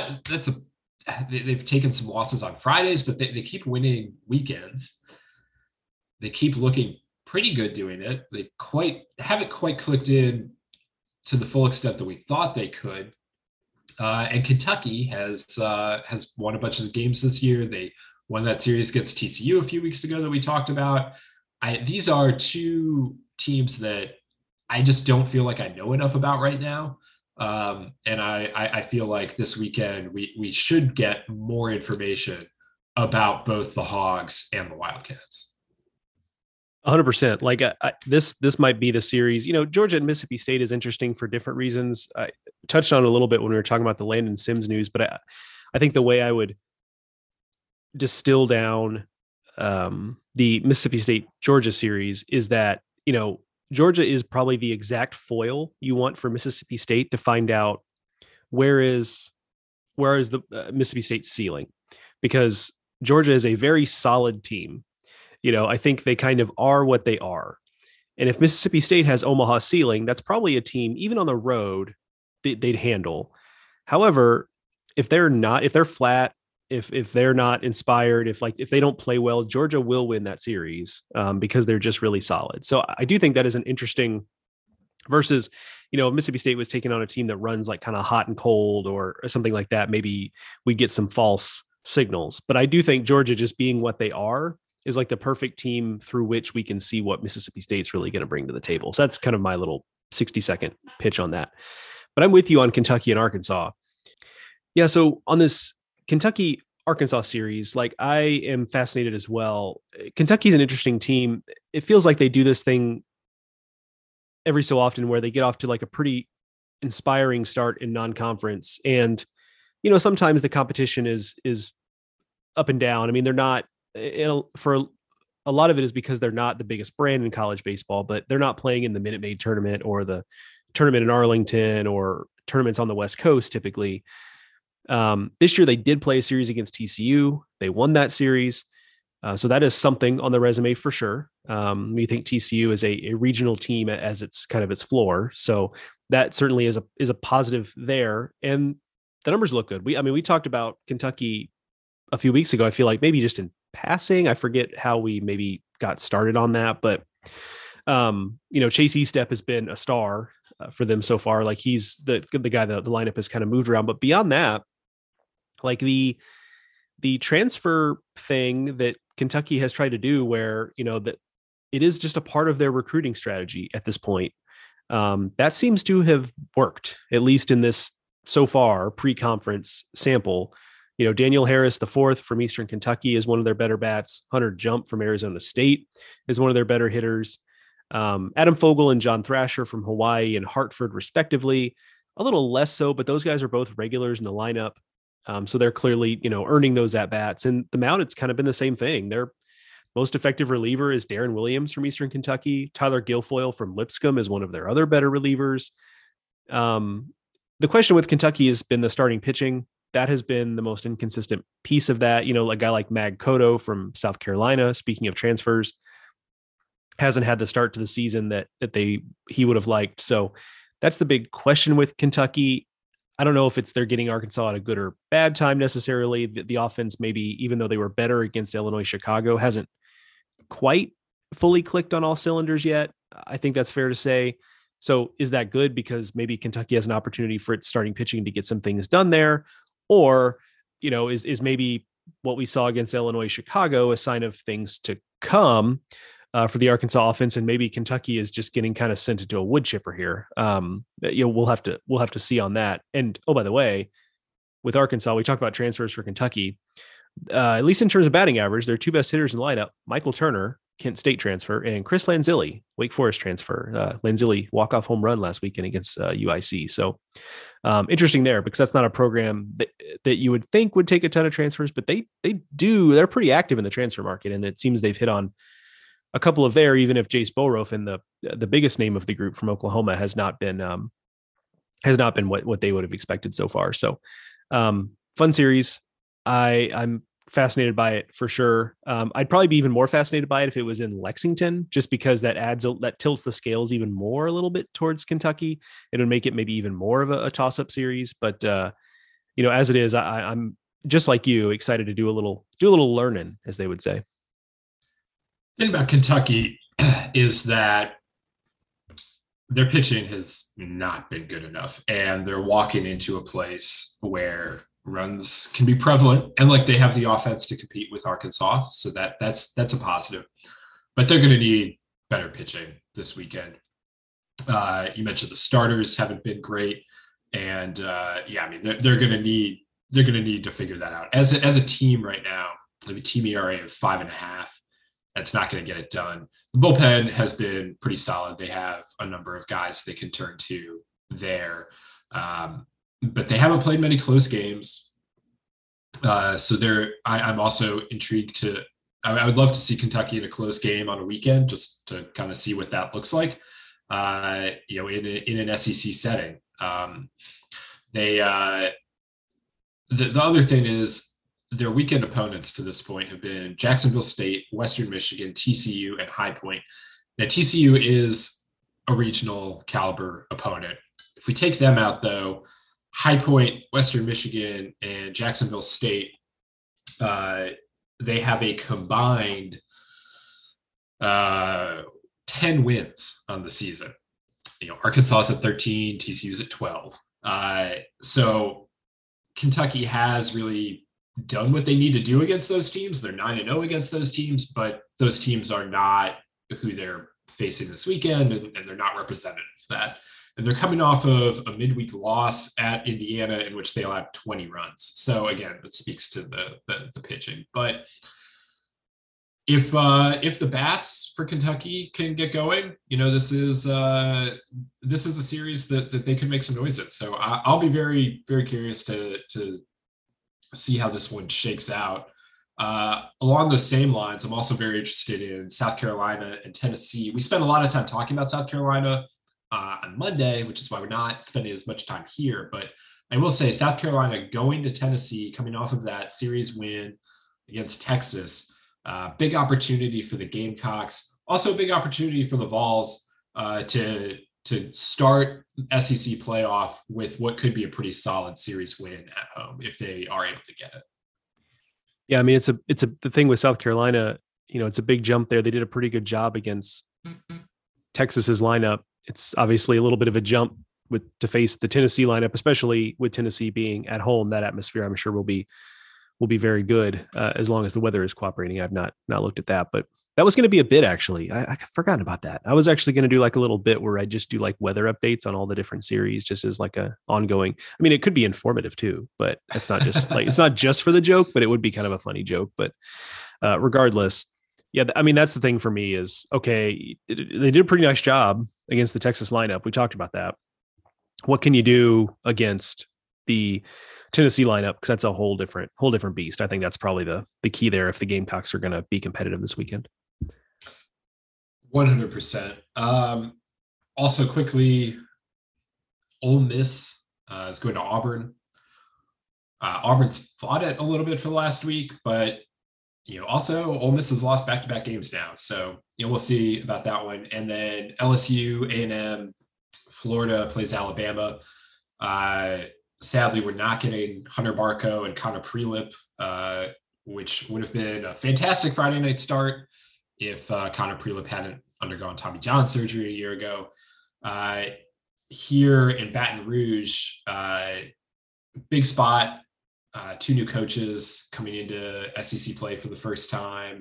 Speaker 3: they've taken some losses on Fridays, but they keep winning weekends. They keep looking pretty good doing it. They haven't quite clicked in to the full extent that we thought they could. And Kentucky has won a bunch of games this year. They won that series against TCU a few weeks ago that we talked about. These are 2 teams that I just don't feel like I know enough about right now. And I feel like this weekend we should get more information about both the Hogs and the Wildcats.
Speaker 4: 100%. Like this might be the series. Georgia and Mississippi State is interesting for different reasons. I touched on it a little bit when we were talking about the Landon Sims news, but I think the way I would distill down the Mississippi State Georgia series is that Georgia is probably the exact foil you want for Mississippi State to find out where is the Mississippi State ceiling, because Georgia is a very solid team. I think they kind of are what they are. And if Mississippi State has Omaha ceiling, that's probably a team, even on the road, they'd handle. However, if they're flat, if they're not inspired, if they don't play well, Georgia will win that series because they're just really solid. So I do think that is an interesting versus, Mississippi State was taking on a team that runs like kind of hot and cold or something like that. Maybe we get some false signals, but I do think Georgia just being what they are is like the perfect team through which we can see what Mississippi State's really going to bring to the table. So that's kind of my little 60-second pitch on that. But I'm with you on Kentucky and Arkansas. Yeah. So on this Kentucky Arkansas series, like I am fascinated as well. Kentucky's an interesting team. It feels like they do this thing every so often where they get off to like a pretty inspiring start in non-conference. And, sometimes the competition is up and down. I mean, they're not, for a lot of it is because they're not the biggest brand in college baseball, but they're not playing in the Minute Maid tournament or the tournament in Arlington or tournaments on the West Coast typically. This year they did play a series against TCU. They won that series. So that is something on the resume for sure. We think TCU is a regional team as its kind of its floor. So that certainly is a positive there. And the numbers look good. We talked about Kentucky a few weeks ago. I feel like maybe just in passing, I forget how we maybe got started on that, but Chase Estep has been a star for them so far. Like he's the guy that the lineup has kind of moved around, but beyond that, like the transfer thing that Kentucky has tried to do where, that it is just a part of their recruiting strategy at this point. That seems to have worked, at least in this so far pre-conference sample. Daniel Harris, the fourth from Eastern Kentucky, is one of their better bats. Hunter Jump from Arizona State is one of their better hitters. Adam Fogel and John Thrasher from Hawaii and Hartford, respectively, a little less so, but those guys are both regulars in the lineup. So they're clearly, earning those at-bats. And the mound, it's kind of been the same thing. Their most effective reliever is Darren Williams from Eastern Kentucky. Tyler Guilfoyle from Lipscomb is one of their other better relievers. The question with Kentucky has been the starting pitching. That has been the most inconsistent piece of that. A guy like Mag Cotto from South Carolina, speaking of transfers, hasn't had the start to the season that he would have liked. So that's the big question with Kentucky. I don't know if they're getting Arkansas at a good or bad time necessarily. The offense, maybe even though they were better against Illinois, Chicago, hasn't quite fully clicked on all cylinders yet. I think that's fair to say. So is that good because maybe Kentucky has an opportunity for its starting pitching to get some things done there? Or, is maybe what we saw against Illinois, Chicago, a sign of things to come for the Arkansas offense, and maybe Kentucky is just getting kind of sent into a wood chipper here. We'll have to see on that. And by the way, with Arkansas, we talked about transfers for Kentucky. At least in terms of batting average, their two best hitters in the lineup: Michael Turner, Kent State transfer, and Chris Lanzilli, Wake Forest transfer. Lanzilli walk-off home run last weekend against UIC. So interesting there, because that's not a program that you would think would take a ton of transfers, but they're pretty active in the transfer market, and it seems they've hit on a couple of there, even if Jace Boroff, and the biggest name of the group from Oklahoma, has not been what they would have expected so far. So fun series. I'm fascinated by it for sure. I'd probably be even more fascinated by it if it was in Lexington, just because that tilts the scales even more a little bit towards Kentucky. It would make it maybe even more of a toss-up series. But as it is, I'm just like you, excited to do a little learning, as they would say.
Speaker 3: The thing about Kentucky is that their pitching has not been good enough, and they're walking into a place where runs can be prevalent, and like they have the offense to compete with Arkansas. So that's a positive, but they're going to need better pitching this weekend. You mentioned the starters haven't been great, and they're going to need to figure that out as a team right now. They have a team ERA of 5.5. That's not going to get it done. The bullpen has been pretty solid. They have a number of guys they can turn to there. But they haven't played many close games. I'm also intrigued I would love to see Kentucky in a close game on a weekend, just to kind of see what that looks like, in an SEC setting. The other thing is, their weekend opponents to this point have been Jacksonville State, Western Michigan, TCU, and High Point. Now, TCU is a regional caliber opponent. If we take them out, though, High Point, Western Michigan, and Jacksonville State, they have a combined 10 wins on the season. Arkansas's at 13, TCU's at 12. So Kentucky has really done what they need to do against those teams. They're 9-0 against those teams, but those teams are not who they're facing this weekend, and they're not representative of that. And they're coming off of a midweek loss at Indiana in which they allowed 20 runs. So again, that speaks to the pitching. But if the bats for Kentucky can get going, this is a series that they can make some noise in. So I'll be very, very curious to see how this one shakes out. Along those same lines, I'm also very interested in South Carolina and Tennessee. We spent a lot of time talking about South Carolina on Monday, which is why we're not spending as much time here. But I will say South Carolina going to Tennessee, coming off of that series win against Texas, big opportunity for the Gamecocks. Also a big opportunity for the Vols to start SEC playoff with what could be a pretty solid series win at home if they are able to get it.
Speaker 4: Yeah, I mean, the thing with South Carolina, it's a big jump there. They did a pretty good job against Texas's lineup. It's obviously a little bit of a jump to face the Tennessee lineup, especially with Tennessee being at home. That atmosphere, I'm sure, will be very good as long as the weather is cooperating. I've not looked at that, but that was going to be a bit, actually. I forgot about that. I was actually going to do like a little bit where I just do like weather updates on all the different series, just as like a ongoing. I mean, it could be informative too, but it's not just like, it's not just for the joke, but it would be kind of a funny joke. But regardless, yeah, I mean, that's the thing for me is, okay, they did a pretty nice job against the Texas lineup. We talked about that. What can you do against the Tennessee lineup? Because that's a whole different beast. I think that's probably the key there if the Gamecocks are going to be competitive this weekend.
Speaker 3: 100%. Also quickly, Ole Miss is going to Auburn. Auburn's fought it a little bit for the last week, but also Ole Miss has lost back-to-back games now. So we'll see about that one. And then LSU, A&M, Florida plays Alabama. Sadly, we're not getting Hunter Barco and Connor Prelip, which would have been a fantastic Friday night start if Connor Prelip hadn't undergone Tommy John surgery a year ago. Here in Baton Rouge, big spot, 2 new coaches coming into SEC play for the first time.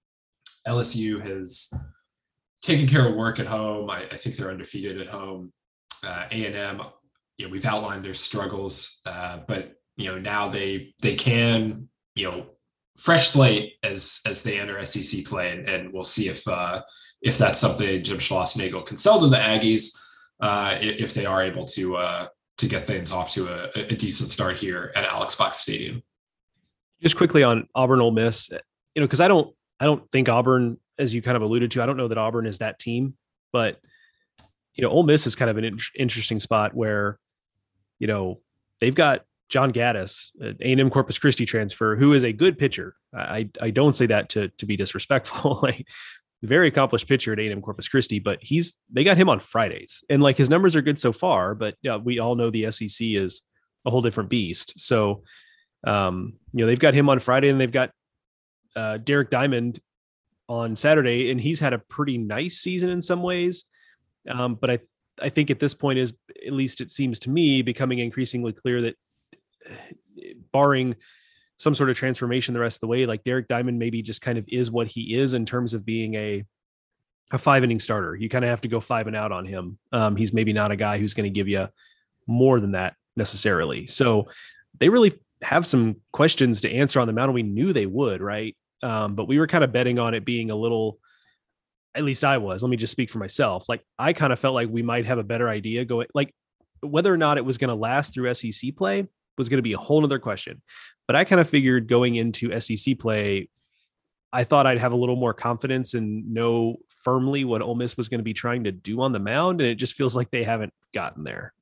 Speaker 3: LSU has taken care of work at home. I think they're undefeated at home. A&M, we've outlined their struggles, but now they can, fresh slate as they enter SEC play, and we'll see if that's something Jim Schlossnagle can sell to the Aggies if they are able to get things off to a decent start here at Alex Box Stadium.
Speaker 4: Just quickly on Auburn, Ole Miss, because I don't think Auburn, as you kind of alluded to, I don't know that Auburn is that team, but Ole Miss is kind of an interesting spot where they've got John Gaddis, an A&M Corpus Christi transfer, who is a good pitcher. I don't say that to be disrespectful. Like, very accomplished pitcher at A&M Corpus Christi, but they got him on Fridays, and like his numbers are good so far. But we all know the SEC is a whole different beast. So they've got him on Friday, and they've got Derek Diamond on Saturday, and he's had a pretty nice season in some ways. But I think at this point is, at least it seems to me, becoming increasingly clear that barring some sort of transformation the rest of the way, like Derek Diamond maybe just kind of is what he is in terms of being a 5-inning starter. You kind of have to go 5 and out on him. He's maybe not a guy who's going to give you more than that necessarily. So they really have some questions to answer on the mound. We knew they would, right? But we were kind of betting on it being a little, at least I was, let me just speak for myself. Like, I kind of felt like we might have a better idea going, like whether or not it was going to last through SEC play was going to be a whole nother question. But I kind of figured going into SEC play, I thought I'd have a little more confidence and know firmly what Ole Miss was going to be trying to do on the mound. And it just feels like they haven't gotten there.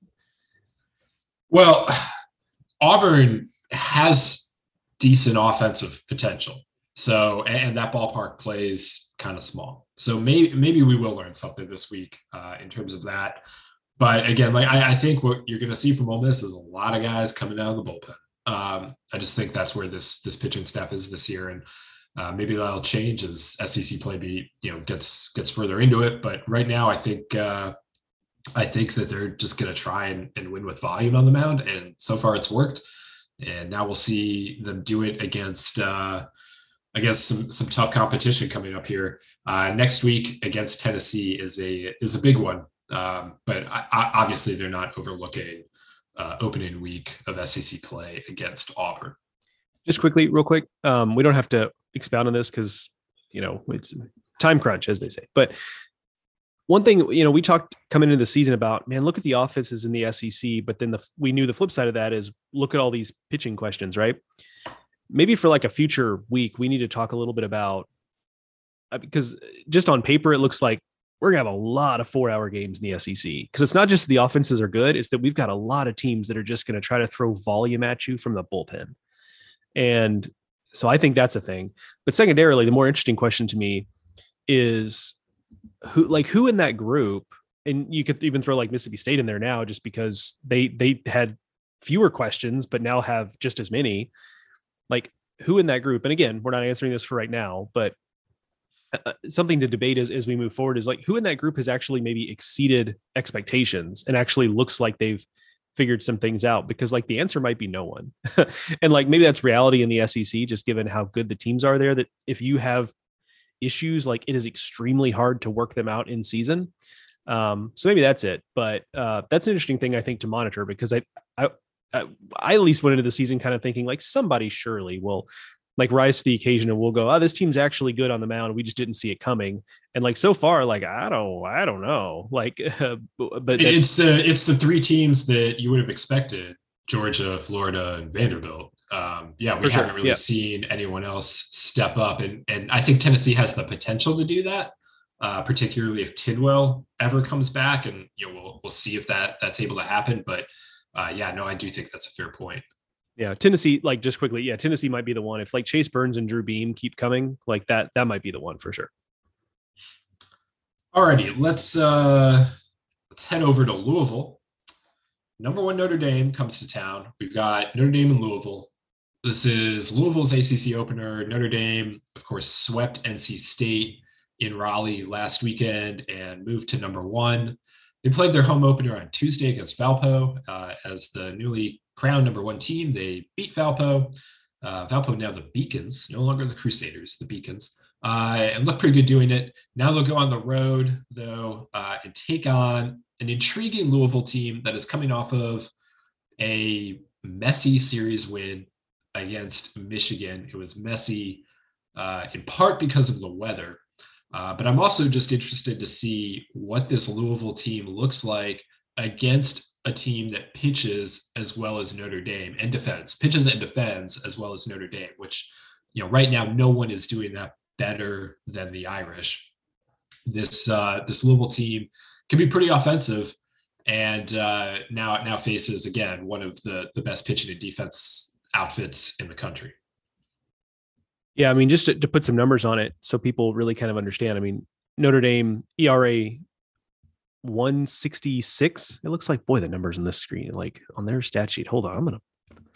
Speaker 3: Well, Auburn has decent offensive potential. So, and that ballpark plays kind of small. So maybe we will learn something this week in terms of that. But again, like I think what you're going to see from Ole Miss is a lot of guys coming out of the bullpen. I just think that's where this pitching staff is this year, and maybe that'll change as SEC play gets further into it. But right now, I think that they're just going to try and win with volume on the mound, and so far it's worked. And now we'll see them do it against some tough competition coming up here next week against Tennessee is a big one. But obviously they're not overlooking opening week of SEC play against Auburn.
Speaker 4: Just real quick. We don't have to expound on this because, it's time crunch, as they say. But one thing, we talked coming into the season about, man, look at the offenses in the SEC. But then we knew the flip side of that is look at all these pitching questions, right? Maybe for like a future week, we need to talk a little bit about, because just on paper, it looks like we're going to have a lot of 4-hour games in the SEC, because it's not just the offenses are good. It's that we've got a lot of teams that are just going to try to throw volume at you from the bullpen. And so I think that's a thing. But secondarily, the more interesting question to me is who in that group, and you could even throw like Mississippi State in there now, just because they had fewer questions, but now have just as many, like who in that group. And again, we're not answering this for right now, but something to debate as we move forward is like who in that group has actually maybe exceeded expectations and actually looks like they've figured some things out, because like the answer might be no one. And like maybe that's reality in the SEC, just given how good the teams are there, that if you have issues, like it is extremely hard to work them out in season. So maybe that's it, but that's an interesting thing I think to monitor, because I at least went into the season kind of thinking like somebody surely will like rise to the occasion and we'll go, oh, this team's actually good on the mound. We just didn't see it coming. And like, so far, like, I don't know. Like, but
Speaker 3: it's the three teams that you would have expected: Georgia, Florida, and Vanderbilt. We haven't really seen anyone else step up. And I think Tennessee has the potential to do that, particularly if Tidwell ever comes back, and, we'll see if that's able to happen. But I do think that's a fair point.
Speaker 4: Yeah, Tennessee, like just quickly, Tennessee might be the one. If like Chase Burns and Drew Beam keep coming, like that might be the one for sure.
Speaker 3: Alrighty, let's head over to Louisville. Number 1 Notre Dame comes to town. We've got Notre Dame and Louisville. This is Louisville's ACC opener. Notre Dame, of course, swept NC State in Raleigh last weekend and moved to number 1. They played their home opener on Tuesday against Valpo as the newly crowned number 1 team. They beat Valpo. Valpo now the Beacons, no longer the Crusaders, the Beacons, and look pretty good doing it. Now they'll go on the road, though, and take on an intriguing Louisville team that is coming off of a messy series win against Michigan. It was messy in part because of the weather. But I'm also just interested to see what this Louisville team looks like against a team that pitches as well as Notre Dame and pitches and defends as well as Notre Dame, which, right now, no one is doing that better than the Irish. This Louisville team can be pretty offensive, and now faces, again, one of the best pitching and defense outfits in the country.
Speaker 4: Yeah, I mean, just to put some numbers on it so people really kind of understand. I mean, Notre Dame ERA 166. It looks like, boy, the numbers on this screen, like on their stat sheet. Hold on, I'm gonna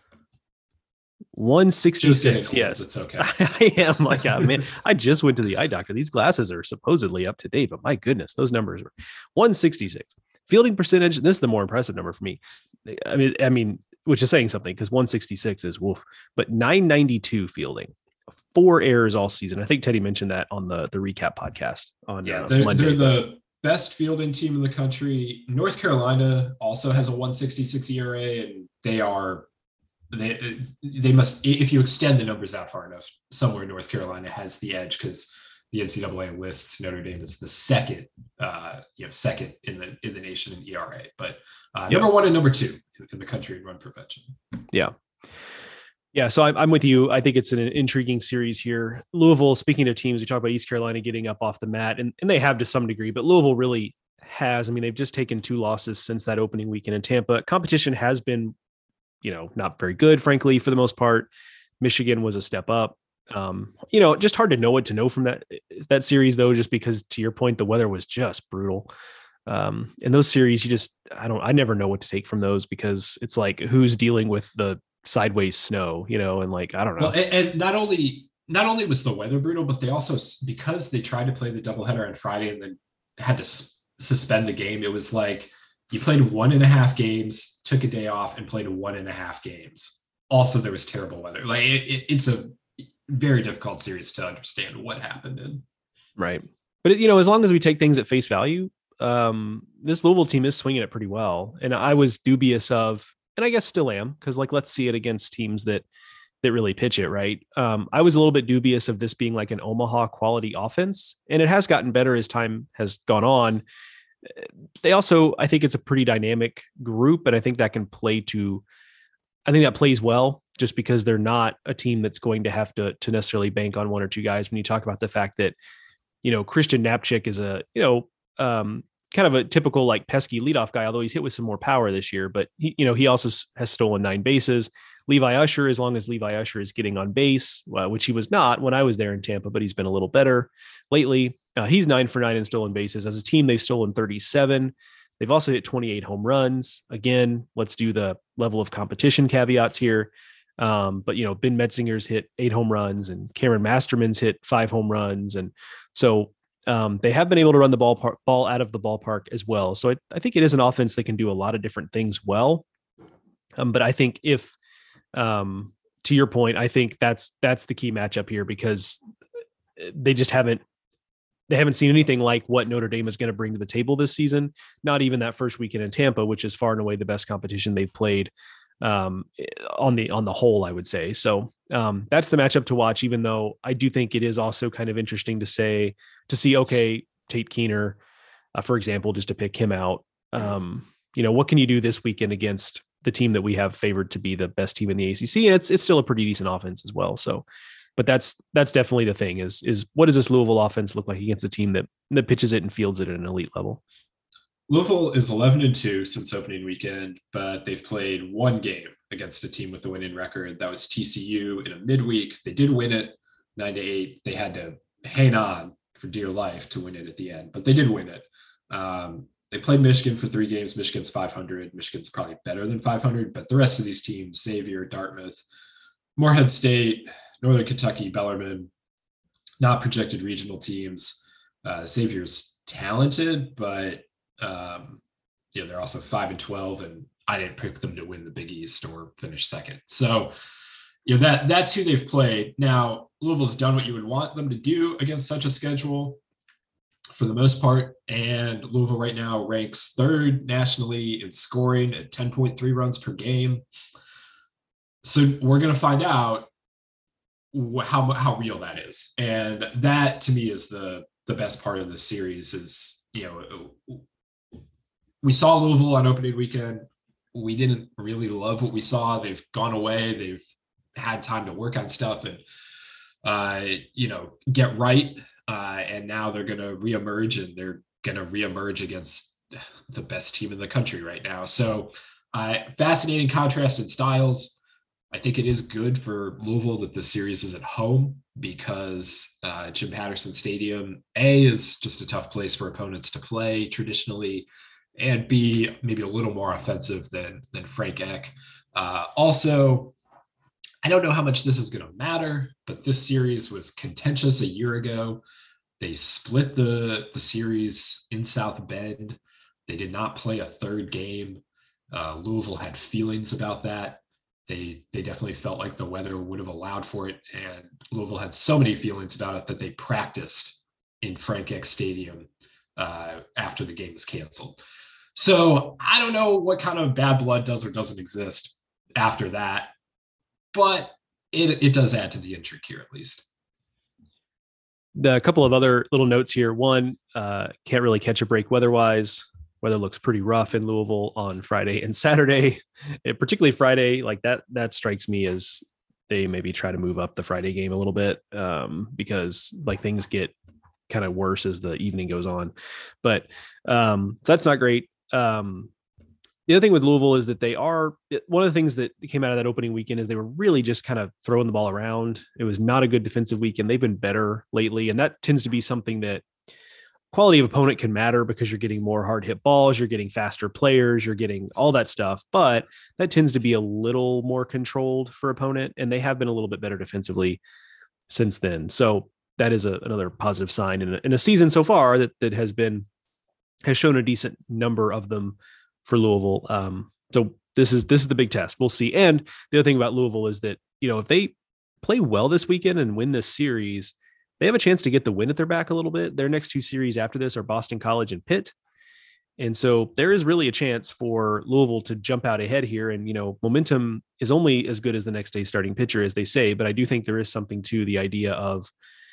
Speaker 4: 166. Yes,
Speaker 3: it's okay.
Speaker 4: I am like, man, I just went to the eye doctor. These glasses are supposedly up to date, but my goodness, those numbers are 166. Fielding percentage. This is the more impressive number for me. I mean, which is saying something, because 166 is woof, but 992 fielding. 4 errors all season. I think Teddy mentioned that on the recap podcast on Monday.
Speaker 3: They're the best fielding team in the country. North Carolina also has a 166 ERA, and they must, if you extend the numbers out far enough, somewhere North Carolina has the edge, because the NCAA lists Notre Dame as the second in the nation in ERA, but number 1 and number 2 in the country in run prevention.
Speaker 4: Yeah, so I'm with you. I think it's an intriguing series here. Louisville, speaking of teams, we talk about East Carolina getting up off the mat, and they have to some degree, but Louisville really has. I mean, they've just taken 2 losses since that opening weekend in Tampa. Competition has been, not very good, frankly, for the most part. Michigan was a step up. Just hard to know what to know from that series, though, just because, to your point, the weather was just brutal. In those series, I never know what to take from those, because it's like, who's dealing with the sideways snow, and like, I don't know.
Speaker 3: Well, and not only was the weather brutal, but they also, because they tried to play the doubleheader on Friday and then had to suspend the game, it was like you played 1.5 games, took a day off, and played 1.5 games. Also, there was terrible weather. Like it's a very difficult series to understand what happened in.
Speaker 4: Right. But, as long as we take things at face value, this Louisville team is swinging it pretty well. And I was dubious of, and I guess still am, because like, let's see it against teams that really pitch it, right? I was a little bit dubious of this being like an Omaha quality offense, and it has gotten better as time has gone on. They also, I think it's a pretty dynamic group, and I think that plays well, just because they're not a team that's going to have to necessarily bank on one or two guys. When you talk about the fact that, Christian Knapczyk is a, kind of a typical like pesky leadoff guy, although he's hit with some more power this year, but he also has stolen 9 bases. Levi Usher, as long as Levi Usher is getting on base, which he was not when I was there in Tampa, but he's been a little better lately. He's 9 for 9 in stolen bases. As a team, they've stolen 37. They've also hit 28 home runs. Again, let's do the level of competition caveats here. But Ben Metzinger's hit 8 home runs, and Cameron Masterman's hit 5 home runs. And so they have been able to run the ball out of the ballpark as well. So I think it is an offense that can do a lot of different things well. But I think if, to your point, I think that's the key matchup here, because they just haven't seen anything like what Notre Dame is going to bring to the table this season. Not even that first weekend in Tampa, which is far and away the best competition they've played on the whole, I would say. So that's the matchup to watch, even though I do think it is also kind of interesting to see, okay, Tate Keener, for example, just to pick him out, what can you do this weekend against the team that we have favored to be the best team in the ACC? And it's still a pretty decent offense as well. So, but that's definitely the thing is what does this Louisville offense look like against a team that pitches it and fields it at an elite level?
Speaker 3: Louisville is 11-2 since opening weekend, but they've played 1 game against a team with a winning record. That was TCU in a midweek. They did win it 9-8. They had to hang on for dear life to win it at the end, but they did win it. They played Michigan for 3 games. Michigan's 500. Michigan's probably better than 500, but the rest of these teams, Xavier, Dartmouth, Morehead State, Northern Kentucky, Bellarmine, not projected regional teams. Xavier's talented, but they're also 5-12, and I didn't pick them to win the Big East or finish second. So, that's who they've played. Now, Louisville's done what you would want them to do against such a schedule for the most part. And Louisville right now ranks 3rd nationally in scoring at 10.3 runs per game. So we're going to find out how real that is. And that to me is the best part of the series is, we saw Louisville on opening weekend. We didn't really love what we saw. They've gone away. They've had time to work on stuff and, get right. And now they're going to reemerge, and they're going to reemerge against the best team in the country right now. So fascinating contrast in styles. I think it is good for Louisville that the series is at home, because Jim Patterson Stadium, A, is just a tough place for opponents to play traditionally, and B, maybe a little more offensive than Frank Eck. Also, I don't know how much this is going to matter, but this series was contentious a year ago. They split the series in South Bend. They did not play a 3rd game. Louisville had feelings about that. They definitely felt like the weather would have allowed for it, and Louisville had so many feelings about it that they practiced in Frank Eck Stadium after the game was canceled. So I don't know what kind of bad blood does or doesn't exist after that, but it does add to the intrigue here, at least.
Speaker 4: A couple of other little notes here. One, can't really catch a break weather-wise. Weather looks pretty rough in Louisville on Friday and Saturday, particularly Friday. Like that strikes me as they maybe try to move up the Friday game a little bit, because like things get kind of worse as the evening goes on. But so that's not great. The other thing with Louisville is that one of the things that came out of that opening weekend is they were really just kind of throwing the ball around. It was not a good defensive weekend. They've been better lately, and that tends to be something that quality of opponent can matter because you're getting more hard hit balls, you're getting faster players, you're getting all that stuff, but that tends to be a little more controlled for opponent, and they have been a little bit better defensively since then. So that is another positive sign in a season so far that has shown a decent number of them for Louisville. So this is the big test. We'll see. And the other thing about Louisville is that, if they play well this weekend and win this series, they have a chance to get the win at their back a little bit. Their next two series after this are Boston College and Pitt. And so there is really a chance for Louisville to jump out ahead here. And, momentum is only as good as the next day starting pitcher, as they say. But I do think there is something to the idea of,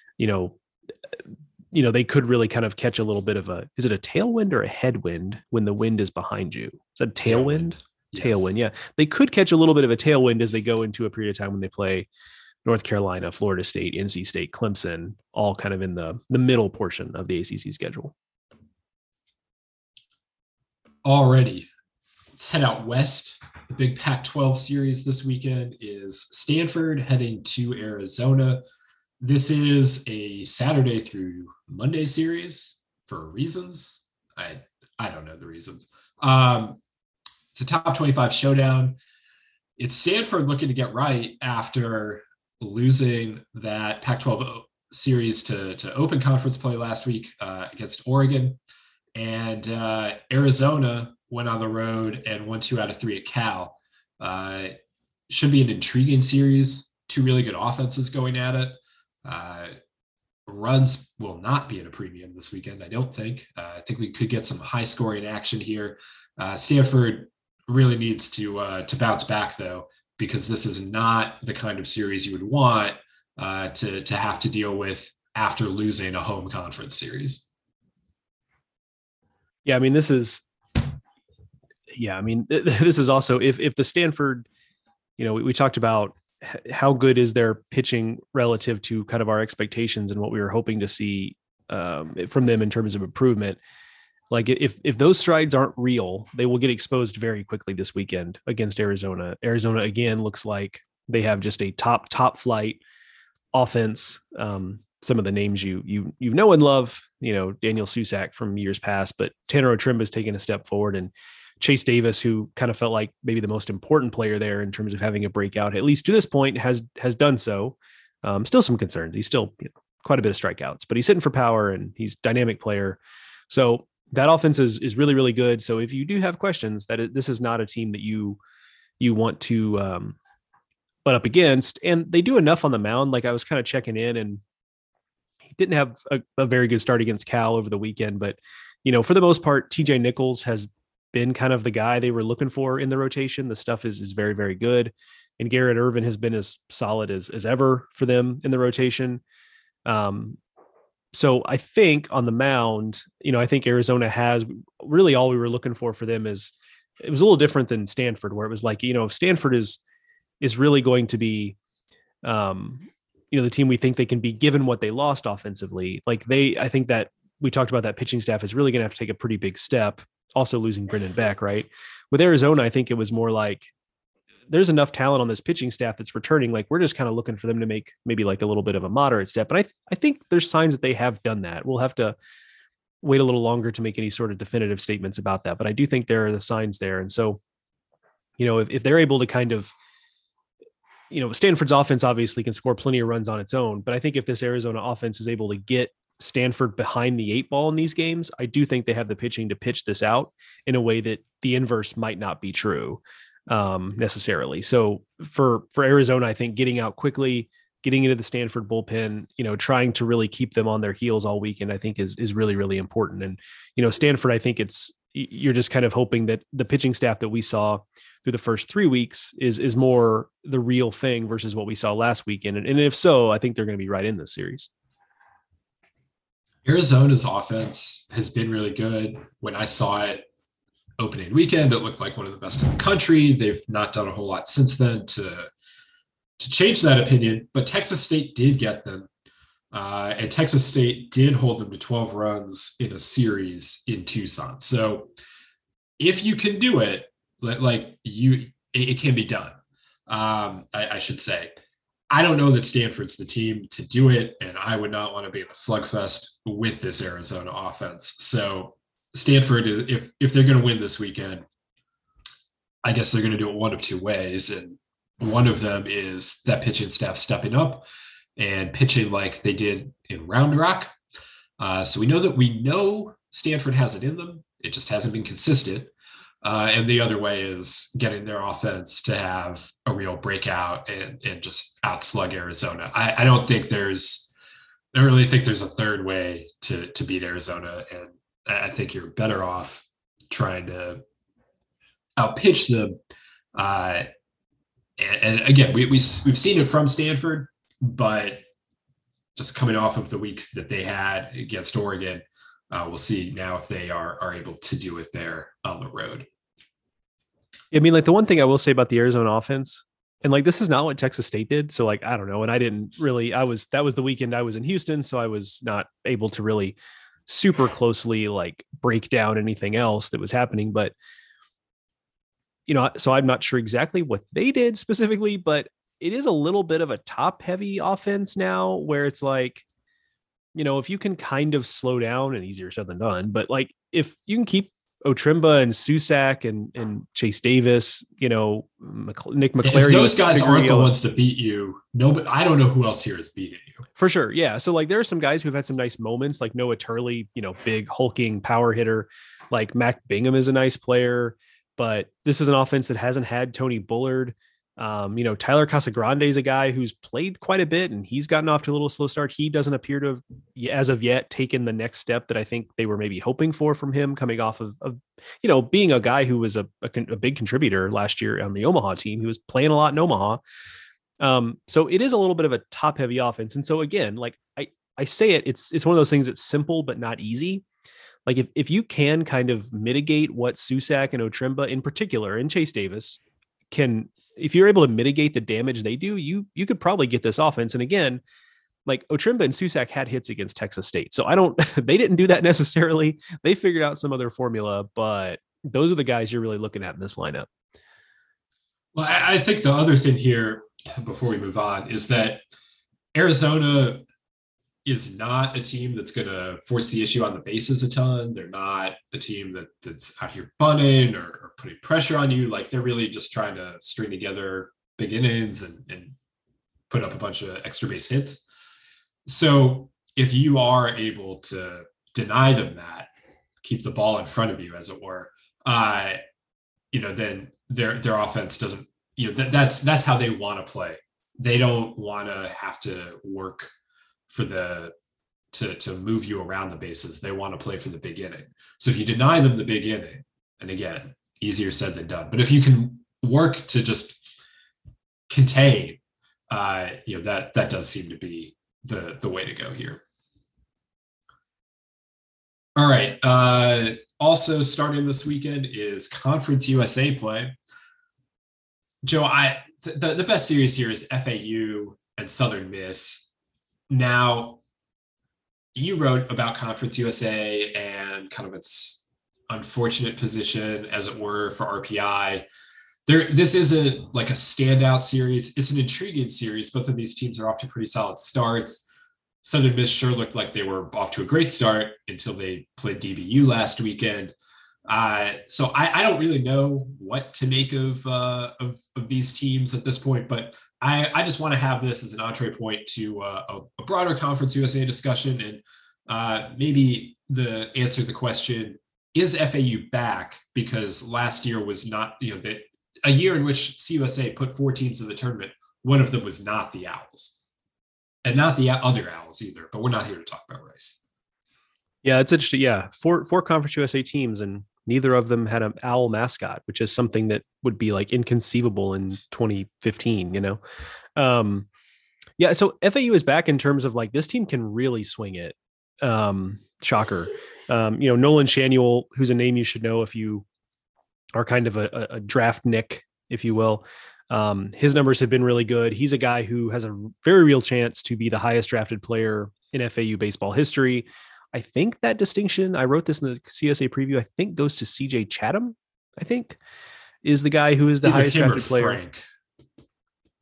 Speaker 4: they could really kind of catch a little bit of is it a tailwind or a headwind when the wind is behind you? Is that a tailwind?
Speaker 3: Yes.
Speaker 4: Tailwind. Yeah. They could catch a little bit of a tailwind as they go into a period of time when they play North Carolina, Florida State, NC State, Clemson, all kind of in the middle portion of the ACC schedule.
Speaker 3: Alrighty, let's head out west. The big Pac-12 series this weekend is Stanford heading to Arizona. This is a Saturday through Monday series for reasons. I don't know the reasons. It's a top 25 showdown. It's Stanford looking to get right after losing that Pac-12 series to open conference play last week against Oregon. And Arizona went on the road and won 2 out of 3 at Cal. Should be an intriguing series. Two really good offenses going at it. Runs will not be at a premium this weekend, I don't think. I think we could get some high-scoring action here. Stanford really needs to bounce back, though, because this is not the kind of series you would want to have to deal with after losing a home conference series.
Speaker 4: Yeah, I mean, this is also if the Stanford, we talked about how good is their pitching relative to kind of our expectations and what we were hoping to see from them in terms of improvement. Like if those strides aren't real, they will get exposed very quickly this weekend against Arizona. Arizona again looks like they have just a top flight offense. Some of the names you know and love, Daniel Susac from years past, but Tanner O'Trimba has taken a step forward, and Chase Davis, who kind of felt like maybe the most important player there in terms of having a breakout, at least to this point, has done so. Still some concerns. He's still quite a bit of strikeouts, but he's hitting for power and he's a dynamic player. So that offense is really, really good. So if you do have questions, this is not a team that you want to butt up against. And they do enough on the mound. Like I was kind of checking in, and he didn't have a very good start against Cal over the weekend, but for the most part, TJ Nichols has been kind of the guy they were looking for in the rotation. The stuff is very, very good. And Garrett Irvin has been as solid as ever for them in the rotation. So I think on the mound, I think Arizona has really all we were looking for them is it was a little different than Stanford, where it was like, if Stanford is really going to be, the team we think they can be given what they lost offensively. Like I think that we talked about that pitching staff is really going to have to take a pretty big step. Also losing Brendan Beck, right? With Arizona, I think it was more like there's enough talent on this pitching staff that's returning. Like we're just kind of looking for them to make maybe like a little bit of a moderate step. And I think there's signs that they have done that. We'll have to wait a little longer to make any sort of definitive statements about that. But I do think there are the signs there. And so, if they're able to kind of, Stanford's offense obviously can score plenty of runs on its own. But I think if this Arizona offense is able to get Stanford behind the 8 ball in these games, I do think they have the pitching to pitch this out in a way that the inverse might not be true necessarily. So for Arizona, I think getting out quickly, getting into the Stanford bullpen, trying to really keep them on their heels all weekend, I think is really, really important. And, Stanford, I think you're just kind of hoping that the pitching staff that we saw through the first 3 weeks is more the real thing versus what we saw last weekend. And if so, I think they're going to be right in this series.
Speaker 3: Arizona's offense has been really good. When I saw it opening weekend, it looked like one of the best in the country. They've not done a whole lot since then to change that opinion, but Texas State did get them. And Texas State did hold them to 12 runs in a series in Tucson. So if you can do it, it can be done. I should say. I don't know that Stanford's the team to do it, and I would not want to be in a slugfest with this Arizona offense. So Stanford is, if they're going to win this weekend, I guess they're going to do it one of two ways, and one of them is that pitching staff stepping up and pitching like they did in Round Rock. So we know Stanford has it in them. It just hasn't been consistent. And the other way is getting their offense to have a real breakout and just outslug Arizona. I don't really think there's a third way to beat Arizona. And I think you're better off trying to outpitch them. And again, we've seen it from Stanford, but just coming off of the weeks that they had against Oregon, we'll see now if they are able to do it there on the road.
Speaker 4: I mean, like the one thing I will say about the Arizona offense, and like this is not what Texas State did. So like, I don't know. And that was the weekend I was in Houston, so I was not able to really super closely like break down anything else that was happening. But so I'm not sure exactly what they did specifically, but it is a little bit of a top heavy offense now where it's like, if you can kind of slow down, and easier said than done, but like if you can keep Otremba and Susac and Chase Davis, Nick McClary.
Speaker 3: If those guys aren't the ones that beat you, but I don't know who else here is beating you.
Speaker 4: For sure. Yeah. So like there are some guys who've had some nice moments, like Noah Turley, big hulking power hitter, like Mac Bingham is a nice player, but this is an offense that hasn't had Tony Bullard. Tyler Casagrande is a guy who's played quite a bit and he's gotten off to a little slow start. He doesn't appear to have, as of yet, taken the next step that I think they were maybe hoping for from him, coming off of being a guy who was a big contributor last year on the Omaha team. He was playing a lot in Omaha. So it is a little bit of a top heavy offense. And so again, like I say it's one of those things that's simple, but not easy. Like if you can kind of mitigate what Susac and Otremba in particular, and Chase Davis if you're able to mitigate the damage they do, you could probably get this offense. And again, like Otremba and Susac had hits against Texas State. So they didn't do that necessarily. They figured out some other formula, but those are the guys you're really looking at in this lineup.
Speaker 3: Well, I think the other thing here before we move on is that Arizona is not a team that's going to force the issue on the bases a ton. They're not a team that's out here bunting or putting pressure on you. Like they're really just trying to string together big innings and put up a bunch of extra base hits. So if you are able to deny them that, keep the ball in front of you, as it were, then their offense doesn't, that's how they want to play. They don't want to have to work for to move you around the bases. They want to play for the big inning. So if you deny them the big inning, and again, easier said than done, but if you can work to just contain, that does seem to be the way to go here. All right. Also starting this weekend is Conference USA play. Joe, the best series here is FAU and Southern Miss. Now, you wrote about Conference USA and kind of its unfortunate position, as it were, for RPI. This isn't like a standout series. It's an intriguing series. Both of these teams are off to pretty solid starts. Southern Miss sure looked like they were off to a great start until they played DBU last weekend. So I don't really know what to make of these teams at this point, but I just want to have this as an entree point to a broader Conference USA discussion, and maybe answer the question, is FAU back? Because last year was not, a year in which CUSA put 4 teams in the tournament. One of them was not the Owls, and not the other Owls either, but we're not here to talk about Rice.
Speaker 4: Yeah, it's interesting. Yeah, four Conference USA teams, and neither of them had an owl mascot, which is something that would be like inconceivable in 2015, Yeah, so FAU is back in terms of like this team can really swing it. Shocker. Nolan Shanuel, who's a name you should know if you are kind of a draft Nick, if you will. His numbers have been really good. He's a guy who has a very real chance to be the highest drafted player in FAU baseball history. I think that distinction, I wrote this in the CSA preview, I think goes to CJ Chatham, is the guy who is the highest drafted player.
Speaker 3: Frank.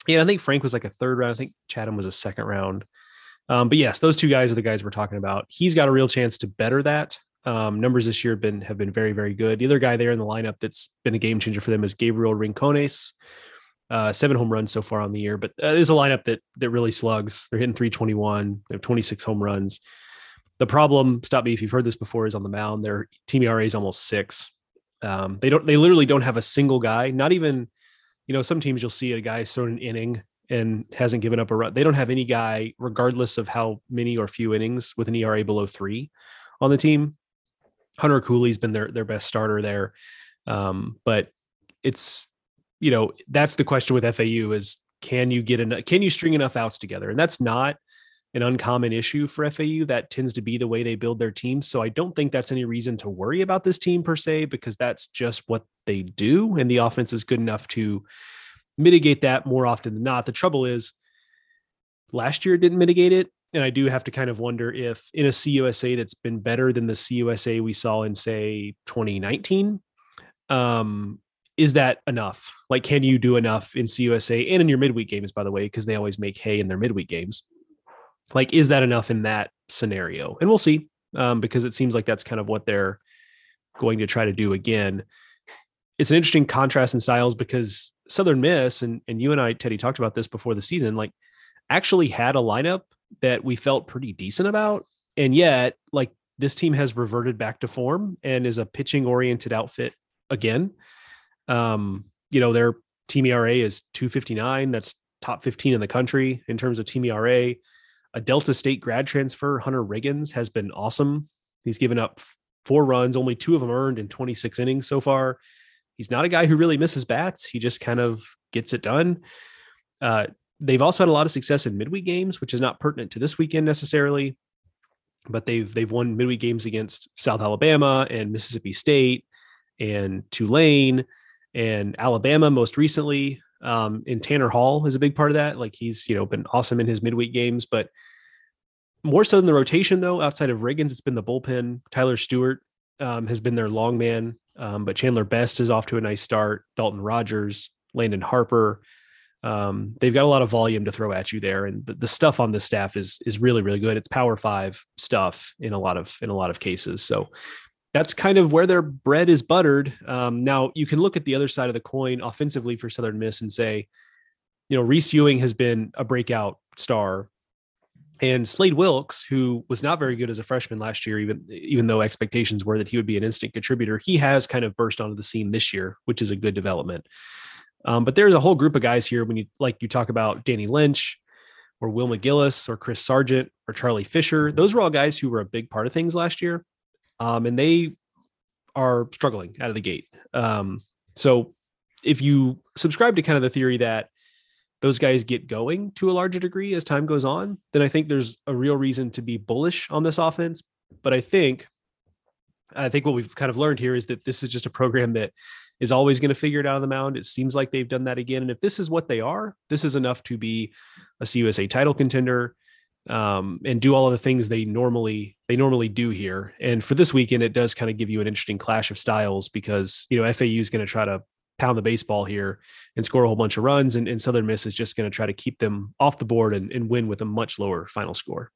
Speaker 4: Yeah, I think Frank was like a third round. I think Chatham was a second round. But yes, those two guys are the guys we're talking about. He's got a real chance to better that. Numbers this year have been very, very good. The other guy there in the lineup that's been a game changer for them is Gabriel Rincones. 7 home runs so far on the year, but it's a lineup that really slugs. They're hitting 321. They have 26 home runs. The problem, stop me if you've heard this before, is on the mound. Their team ERA is almost 6. They literally don't have a single guy, not even, some teams you'll see a guy thrown an inning and hasn't given up a run. They don't have any guy, regardless of how many or few innings, with an ERA below 3 on the team. Hunter Cooley's been their best starter there. But it's, that's the question with FAU is, can you string enough outs together? And that's not an uncommon issue for FAU. That tends to be the way they build their teams. So I don't think that's any reason to worry about this team per se, because that's just what they do. And the offense is good enough to mitigate that more often than not. The trouble is last year it didn't mitigate it. And I do have to kind of wonder if in a CUSA that's been better than the CUSA we saw in, say, 2019, is that enough? Like, can you do enough in CUSA and in your midweek games, by the way, because they always make hay in their midweek games? Like, is that enough in that scenario? And we'll see, because it seems like that's kind of what they're going to try to do again. It's an interesting contrast in styles because Southern Miss, and you and I, Teddy, talked about this before the season, like actually had a lineup that we felt pretty decent about. And yet, like, this team has reverted back to form and is a pitching oriented outfit again. Their team ERA is 2.59. That's top 15 in the country in terms of team ERA. A Delta State grad transfer, Hunter Riggins, has been awesome. He's given up 4 runs, only 2 of them earned in 26 innings so far. He's not a guy who really misses bats. He just kind of gets it done. They've also had a lot of success in midweek games, which is not pertinent to this weekend necessarily, but they've won midweek games against South Alabama and Mississippi State and Tulane and Alabama most recently. And Tanner Hall is a big part of that. Like, he's, been awesome in his midweek games, but more so than the rotation though, outside of Riggins, it's been the bullpen. Tyler Stewart has been their long man. But Chandler Best is off to a nice start. Dalton Rogers, Landon Harper. They've got a lot of volume to throw at you there. And the stuff on this staff is really, really good. It's Power 5 stuff in a lot of cases. So that's kind of where their bread is buttered. Now you can look at the other side of the coin offensively for Southern Miss and say, Reese Ewing has been a breakout star, and Slade Wilkes, who was not very good as a freshman last year, even though expectations were that he would be an instant contributor, he has kind of burst onto the scene this year, which is a good development. But there's a whole group of guys here when you talk about Danny Lynch or Will McGillis or Chris Sargent or Charlie Fisher. Those were all guys who were a big part of things last year. And they are struggling out of the gate. So if you subscribe to kind of the theory that those guys get going to a larger degree as time goes on, then I think there's a real reason to be bullish on this offense. But I think what we've kind of learned here is that this is just a program that is always going to figure it out on the mound. It seems like they've done that again. And if this is what they are, this is enough to be a CUSA title contender, and do all of the things they normally do here. And for this weekend, it does kind of give you an interesting clash of styles because, FAU is going to try to pound the baseball here and score a whole bunch of runs. And Southern Miss is just going to try to keep them off the board and win with a much lower final score.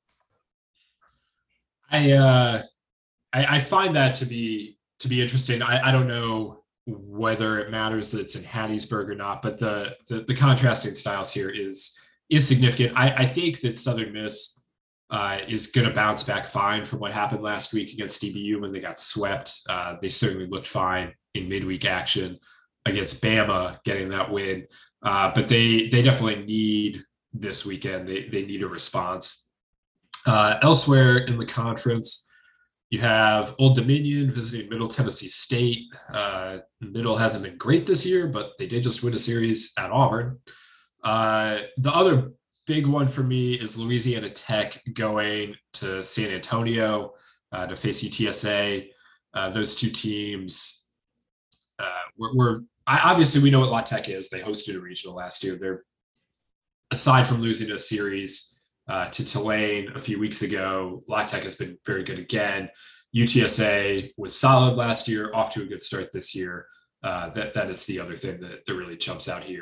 Speaker 3: I find that to be interesting. I don't know whether it matters that it's in Hattiesburg or not, but the contrasting styles here is significant. I think that Southern Miss is going to bounce back fine from what happened last week against DBU when they got swept. They certainly looked fine in midweek action against Bama, getting that win. But they definitely need this weekend. They need a response. Elsewhere in the conference, you have Old Dominion visiting Middle Tennessee State. Middle hasn't been great this year, but they did just win a series at Auburn. The other big one for me is Louisiana Tech going to San Antonio to face UTSA. Those two teams obviously we know what La Tech is. They hosted a regional last year. They're, aside from losing a series to Tulane a few weeks ago, La Tech has been very good again. UTSA was solid last year, off to a good start this year. That is the other thing that really jumps out here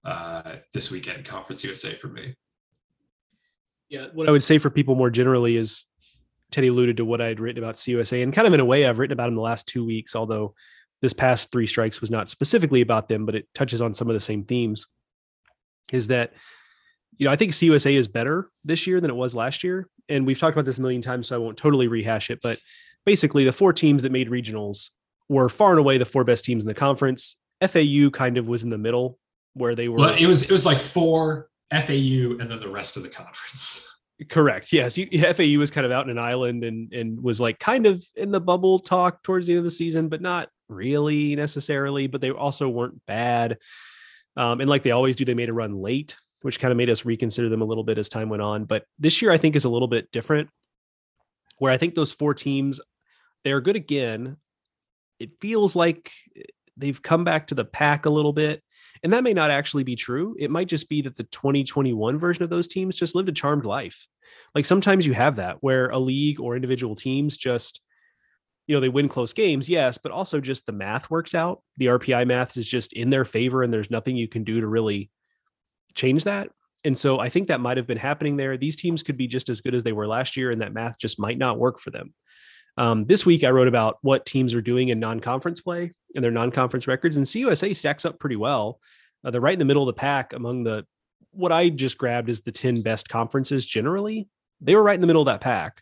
Speaker 3: this weekend, Conference USA for me.
Speaker 4: Yeah, what I would say for people more generally is Teddy alluded to what I had written about CUSA, and kind of in a way I've written about them the last 2 weeks, although this past Three Strikes was not specifically about them, but it touches on some of the same themes, is that, I think CUSA is better this year than it was last year. And we've talked about this a million times, so I won't totally rehash it, but basically the 4 teams that made regionals were far and away the 4 best teams in the conference. FAU kind of was in the middle where they were.
Speaker 3: Well, it was like 4 FAU and then the rest of the conference.
Speaker 4: Correct. Yes. FAU was kind of out in an island and was like kind of in the bubble talk towards the end of the season, but not really necessarily, but they also weren't bad. And like they always do, they made a run late, which kind of made us reconsider them a little bit as time went on. But this year I think is a little bit different, where I think those 4 teams, they're good again. It feels like they've come back to the pack a little bit. And that may not actually be true. It might just be that the 2021 version of those teams just lived a charmed life. Like sometimes you have that where a league or individual teams just, they win close games, yes, but also just the math works out. The RPI math is just in their favor and there's nothing you can do to really change that. And so I think that might have been happening there. These teams could be just as good as they were last year, and that math just might not work for them. This week I wrote about what teams are doing in non-conference play and their non-conference records, and CUSA stacks up pretty well. They're right in the middle of the pack among what I just grabbed is the 10 best conferences generally. They were right in the middle of that pack.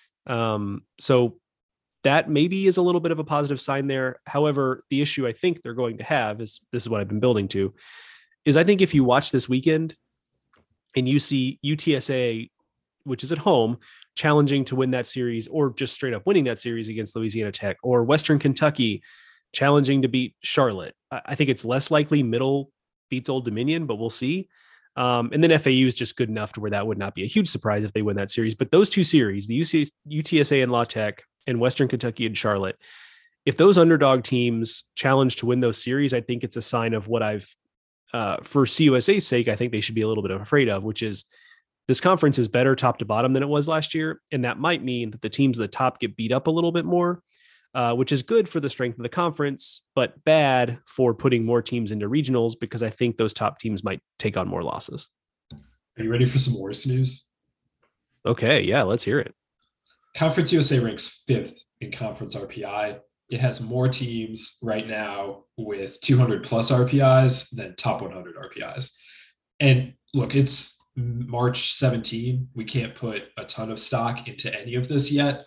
Speaker 4: So that maybe is a little bit of a positive sign there. However, the issue I think they're going to have is, this is what I've been building to, is I think if you watch this weekend and you see UTSA, which is at home, challenging to win that series or just straight up winning that series against Louisiana Tech, or Western Kentucky challenging to beat Charlotte, I think it's less likely Middle beats Old Dominion, but we'll see. And then FAU is just good enough to where that would not be a huge surprise if they win that series. But those 2 series, the UTSA and La Tech and Western Kentucky and Charlotte, if those underdog teams challenge to win those series, I think it's a sign of what I've, for CUSA's sake, I think they should be a little bit afraid of, which is this conference is better top to bottom than it was last year. And that might mean that the teams at the top get beat up a little bit more, which is good for the strength of the conference, but bad for putting more teams into regionals, because I think those top teams might take on more losses.
Speaker 3: Are you ready for some worse news?
Speaker 4: Okay. Yeah, let's hear it.
Speaker 3: Conference USA ranks 5th in conference RPI. It has more teams right now with 200 plus RPIs than top 100 RPIs. And look, it's March 17. We can't put a ton of stock into any of this yet.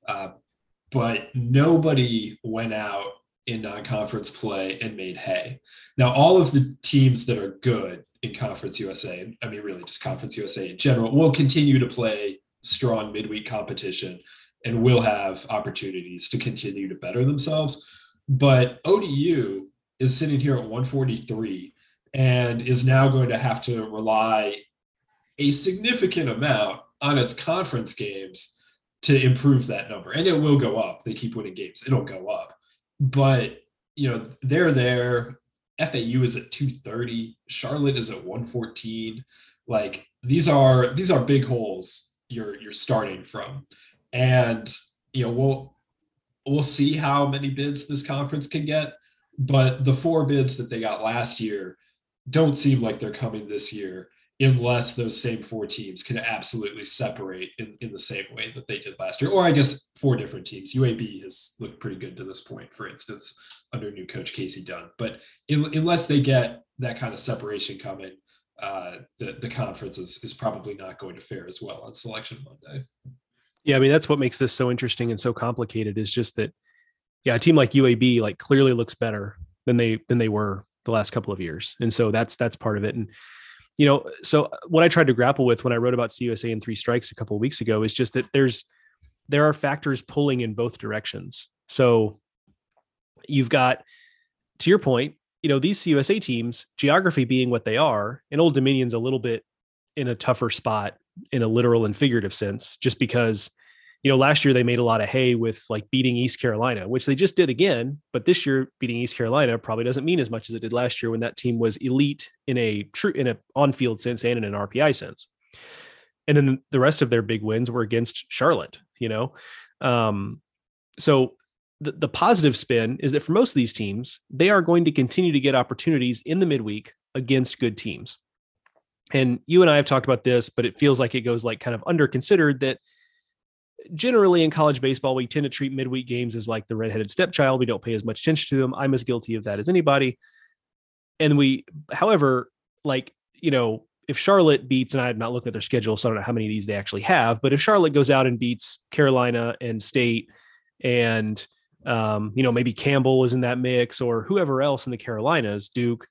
Speaker 3: But nobody went out in non-conference play and made hay. Now, all of the teams that are good in Conference USA, I mean, really just Conference USA in general, will continue to play strong midweek competition and will have opportunities to continue to better themselves. But ODU is sitting here at 143 and is now going to have to rely a significant amount on its conference games to improve that number. And it will go up. They keep winning games. It'll go up. But, they're there. FAU is at 230. Charlotte is at 114. Like these are big holes you're starting from. And, we'll see how many bids this conference can get. But the 4 bids that they got last year don't seem like they're coming this year, unless those same 4 teams can absolutely separate in the same way that they did last year. Or I guess 4 different teams. UAB has looked pretty good to this point, for instance, under new coach Casey Dunn. But unless they get that kind of separation coming, the conference is probably not going to fare as well on Selection Monday.
Speaker 4: Yeah, I mean, that's what makes this so interesting and so complicated, is just that, a team like UAB like clearly looks better than they were the last couple of years. And so that's part of it. And so what I tried to grapple with when I wrote about CUSA in Three Strikes a couple of weeks ago is just that there are factors pulling in both directions. So you've got, to your point, these CUSA teams, geography being what they are, and Old Dominion's a little bit in a tougher spot in a literal and figurative sense, just because, last year they made a lot of hay with like beating East Carolina, which they just did again. But this year beating East Carolina probably doesn't mean as much as it did last year, when that team was elite in a on-field sense and in an RPI sense. And then the rest of their big wins were against Charlotte, So the positive spin is that for most of these teams, they are going to continue to get opportunities in the midweek against good teams. And you and I have talked about this, but it feels like it goes like kind of under considered that generally in college baseball, we tend to treat midweek games as like the redheaded stepchild. We don't pay as much attention to them. I'm as guilty of that as anybody. And however, like, if Charlotte beats, and I'm not looking at their schedule, so I don't know how many of these they actually have, but if Charlotte goes out and beats Carolina and State and, maybe Campbell is in that mix or whoever else in the Carolinas, Duke,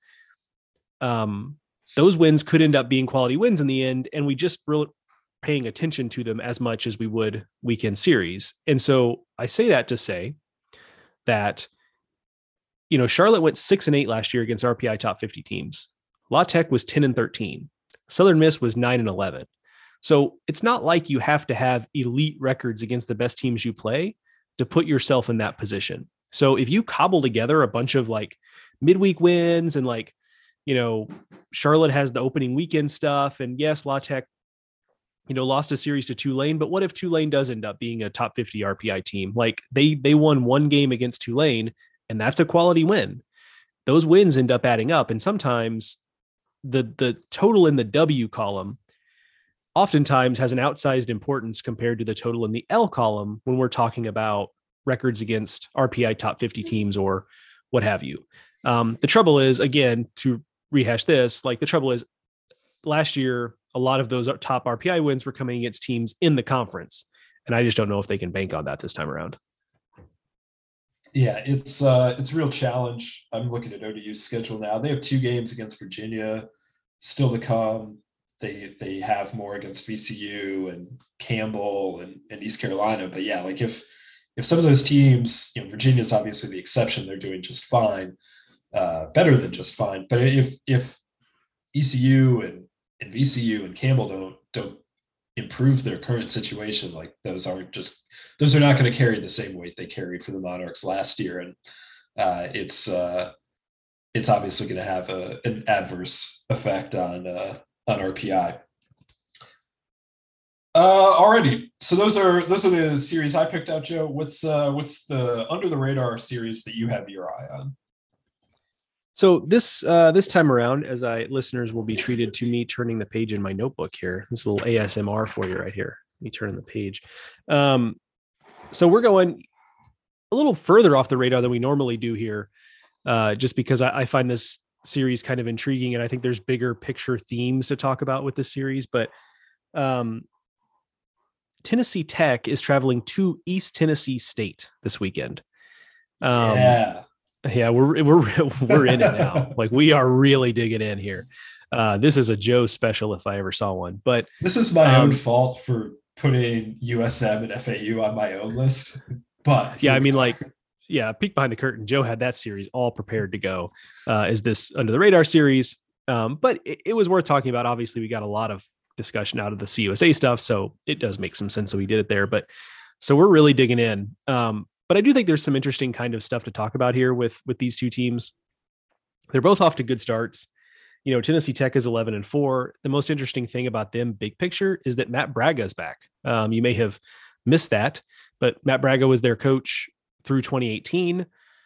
Speaker 4: those wins could end up being quality wins in the end. And we just really paying attention to them as much as we would weekend series. And so I say that to say that, Charlotte went 6-8 last year against RPI top 50 teams. La Tech was 10-13. Southern Miss was 9-11. So it's not like you have to have elite records against the best teams you play to put yourself in that position. So if you cobble together a bunch of like midweek wins and like, Charlotte has the opening weekend stuff, and yes, La Tech, lost a series to Tulane, but what if Tulane does end up being a top 50 RPI team? Like they won one game against Tulane, and that's a quality win. Those wins end up adding up. And sometimes the total in the W column oftentimes has an outsized importance compared to the total in the L column when we're talking about records against RPI top 50 teams or what have you. The trouble is, again, to rehash this, like the trouble is last year, a lot of those top RPI wins were coming against teams in the conference. And I just don't know if they can bank on that this time around.
Speaker 3: Yeah, it's a real challenge. I'm looking at ODU's schedule now. They have 2 games against Virginia still to come. They have more against VCU and Campbell and East Carolina. But yeah, like if some of those teams, Virginia's obviously the exception, they're doing just fine, better than just fine. But if ECU and VCU and Campbell don't improve their current situation, like those are not going to carry the same weight they carried for the Monarchs last year. And it's obviously going to have an adverse effect on RPI. Alrighty. So those are the series I picked out, Joe. What's the under the radar series that you have your eye on?
Speaker 4: So this time around, as listeners will be treated to me turning the page in my notebook here. This little ASMR for you right here. Me turning the page. So we're going a little further off the radar than we normally do here, just because I find this series kind of intriguing, and I think there's bigger picture themes to talk about with this series. But Tennessee Tech is traveling to East Tennessee State this weekend. Yeah, we're in it now. Like we are really digging in here. This is a Joe special if I ever saw one. But
Speaker 3: this is my own fault for putting USM and FAU on my own list. But
Speaker 4: yeah, I mean, like, yeah, peek behind the curtain. Joe had that series all prepared to go. Is this under the radar series? But it was worth talking about. Obviously, we got a lot of discussion out of the CUSA stuff, so it does make some sense that we did it there. But so we're really digging in. But I do think there's some interesting kind of stuff to talk about here with these two teams. They're both off to good starts. Tennessee Tech is 11-4. The most interesting thing about them, big picture, is that Matt Braga is back. You may have missed that, but Matt Braga was their coach through 2018.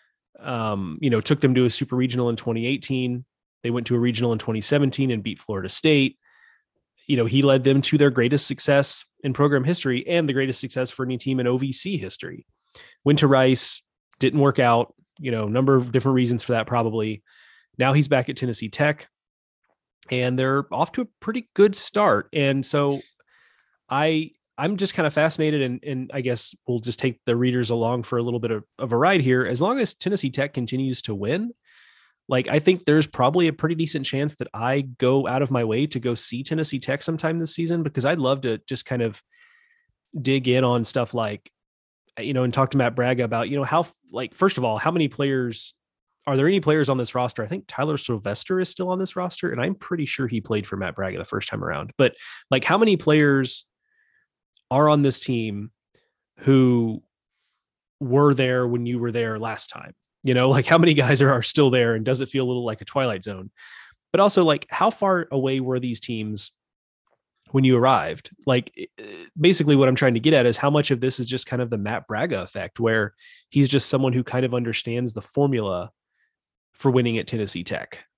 Speaker 4: Took them to a super regional in 2018. They went to a regional in 2017 and beat Florida State. He led them to their greatest success in program history and the greatest success for any team in OVC history. Went to Rice, didn't work out, number of different reasons for that probably. Now he's back at Tennessee Tech, and they're off to a pretty good start. And so I'm just kind of fascinated, and I guess we'll just take the readers along for a little bit of a ride here. As long as Tennessee Tech continues to win, like I think there's probably a pretty decent chance that I go out of my way to go see Tennessee Tech sometime this season, because I'd love to just kind of dig in on stuff like, and talk to Matt Braga about, how, like, first of all, how many players, are there any players on this roster? I think Tyler Sylvester is still on this roster, and I'm pretty sure he played for Matt Braga the first time around. But like, how many players are on this team who were there when you were there last time? Like how many guys are still there, and does it feel a little like a Twilight Zone? But also, like, how far away were these teams when you arrived? Like, basically what I'm trying to get at is how much of this is just kind of the Matt Braga effect, where he's just someone who kind of understands the formula for winning at Tennessee Tech.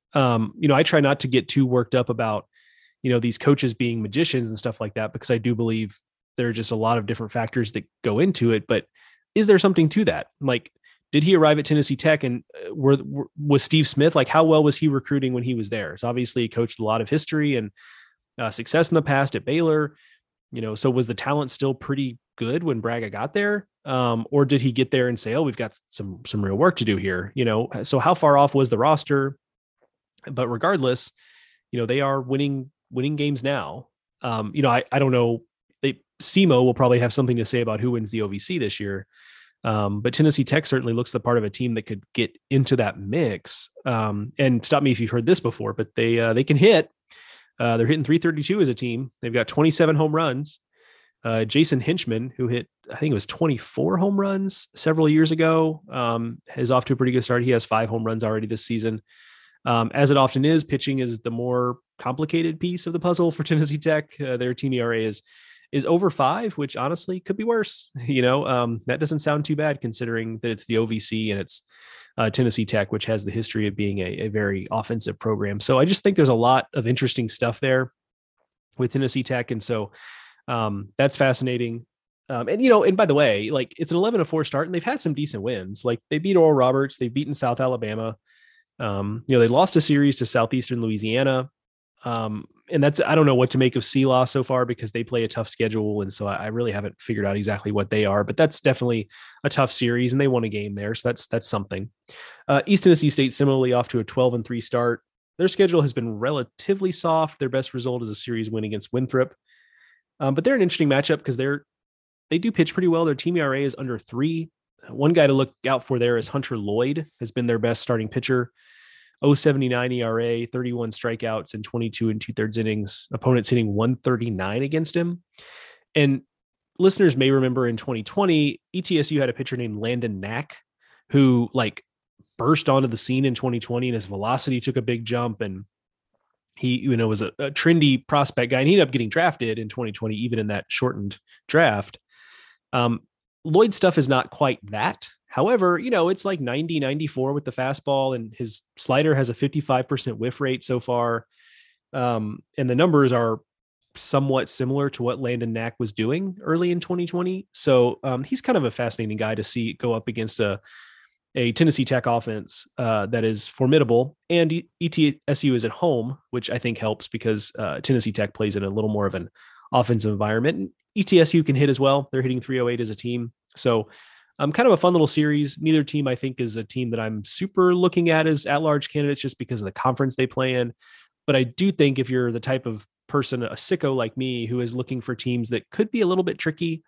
Speaker 4: I try not to get too worked up about, these coaches being magicians and stuff like that, because I do believe there are just a lot of different factors that go into it. But is there something to that? Like, did he arrive at Tennessee Tech and was Steve Smith, like, how well was he recruiting when he was there? So obviously he coached a lot of history and success in the past at Baylor, so was the talent still pretty good when Braga got there? Or did he get there and say, oh, we've got some real work to do here, so how far off was the roster? But regardless, they are winning games now. I don't know. SEMO will probably have something to say about who wins the OVC this year. But Tennessee Tech certainly looks the part of a team that could get into that mix. And stop me if you've heard this before, but they can hit. They're hitting 332 as a team. They've got 27 home runs. Jason Hinchman, who hit, I think it was 24 home runs several years ago, is off to a pretty good start. He has 5 home runs already this season. As it often is, pitching is the more complicated piece of the puzzle for Tennessee Tech. Their team ERA is over 5, which honestly could be worse. That doesn't sound too bad considering that it's the OVC and it's Tennessee Tech, which has the history of being a very offensive program. So I just think there's a lot of interesting stuff there with Tennessee Tech. And so that's fascinating. And by the way, like, it's an 11-4 start and they've had some decent wins. Like, they beat Oral Roberts, they've beaten South Alabama. They lost a series to Southeastern Louisiana. And I don't know what to make of CLA so far because they play a tough schedule. And so I really haven't figured out exactly what they are, but that's definitely a tough series and they won a game there. So that's something. East Tennessee State similarly off to a 12-3 start. Their schedule has been relatively soft. Their best result is a series win against Winthrop. But they're an interesting matchup because they do pitch pretty well. Their team ERA is under 3. One guy to look out for there is Hunter Lloyd, has been their best starting pitcher. 0.79 ERA, 31 strikeouts in 22 2/3 innings. Opponents hitting 139 against him. And listeners may remember in 2020, ETSU had a pitcher named Landon Knack, who burst onto the scene in 2020 and his velocity took a big jump. And he, was a trendy prospect guy, and he ended up getting drafted in 2020, even in that shortened draft. Lloyd's stuff is not quite that. However, it's like 90, 94 with the fastball, and his slider has a 55% whiff rate so far. And the numbers are somewhat similar to what Landon Knack was doing early in 2020. So he's kind of a fascinating guy to see go up against a Tennessee Tech offense that is formidable. And ETSU is at home, which I think helps because Tennessee Tech plays in a little more of an offensive environment. And ETSU can hit as well. They're hitting 308 as a team. So kind of a fun little series. Neither team, I think, is a team that I'm super looking at as at-large candidates just because of the conference they play in. But I do think if you're the type of person, a sicko like me, who is looking for teams that could be a little bit tricky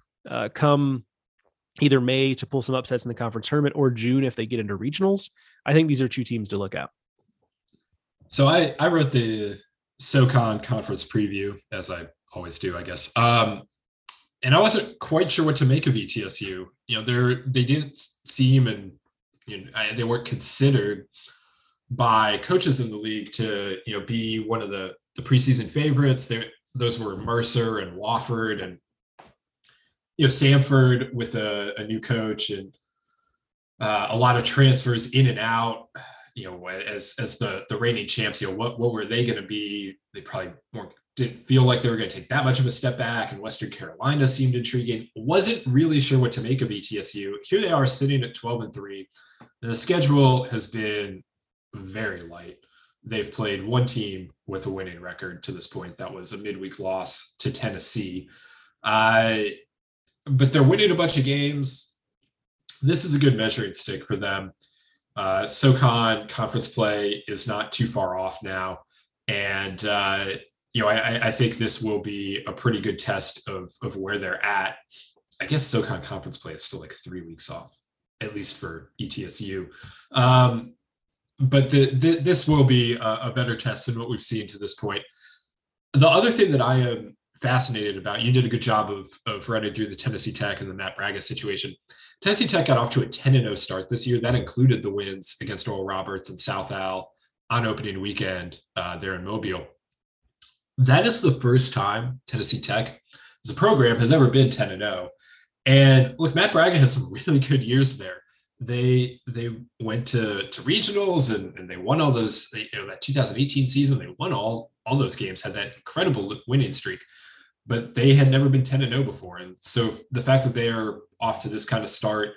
Speaker 4: come either May to pull some upsets in the conference tournament or June if they get into regionals, I think these are 2 teams to look at.
Speaker 3: So I wrote the SoCon conference preview, as I always do, I guess. And I wasn't quite sure what to make of ETSU. They didn't seem, and they weren't considered by coaches in the league to be one of the preseason favorites. Those were Mercer and Wofford and Samford with a new coach and a lot of transfers in and out. As the reigning champs, what were they going to be? They probably didn't feel like they were going to take that much of a step back, and Western Carolina seemed intriguing. Wasn't really sure what to make of ETSU. Here they are sitting at 12-3. And the schedule has been very light. They've played one team with a winning record to this point. That was a midweek loss to Tennessee. But they're winning a bunch of games. This is a good measuring stick for them. SoCon conference play is not too far off now. And, I think this will be a pretty good test of where they're at. I guess SoCon conference play is still 3 weeks off, at least for ETSU. But this will be a better test than what we've seen to this point. The other thing that I am fascinated about, you did a good job of running through the Tennessee Tech and the Matt Braga situation. Tennessee Tech got off to a 10-0 start this year. That included the wins against Oral Roberts and South Al on opening weekend there in Mobile. That is the first time Tennessee Tech as a program has ever been 10-0. And look, Matt Braga had some really good years there. they went to regionals and they won all those, that 2018 season, they won all those games, had that incredible winning streak, but they had never been 10-0 before. And so the fact that they are off to this kind of start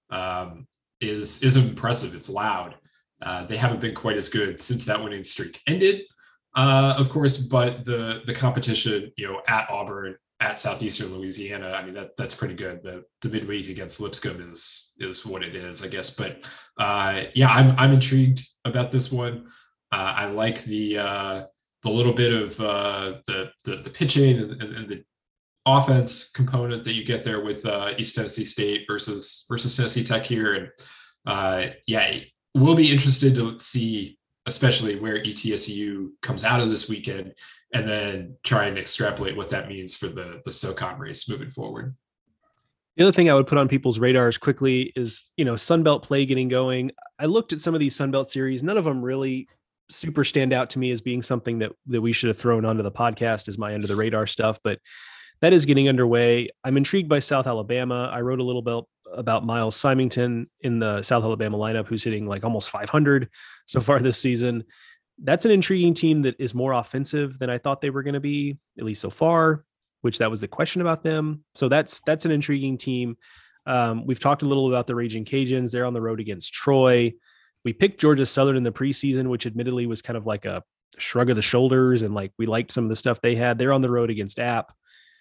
Speaker 3: is impressive. It's loud. They haven't been quite as good since that winning streak ended, of course, but the competition, at Auburn, at Southeastern Louisiana, I mean, that's pretty good. The midweek against Lipscomb is what it is, I guess. But I'm intrigued about this one. I like the little bit of the pitching and the offense component that you get there with East Tennessee State versus Tennessee Tech here. And we'll be interested to see, especially where ETSU comes out of this weekend, and then try and extrapolate what that means for the SoCon race moving forward.
Speaker 4: The other thing I would put on people's radars quickly is, Sunbelt play getting going. I looked at some of these Sunbelt series. None of them really super stand out to me as being something that we should have thrown onto the podcast as my under the radar stuff, but that is getting underway. I'm intrigued by South Alabama. I wrote a little bit about Miles Symington in the South Alabama lineup, who's hitting like almost 500 so far this season. That's an intriguing team that is more offensive than I thought they were going to be, at least so far, which that was the question about them. So that's an intriguing team. We've talked a little about the Raging Cajuns. They're on the road against Troy. We picked Georgia Southern in the preseason, which admittedly was kind of like a shrug of the shoulders. And like, we liked some of the stuff they had. They're on the road against App.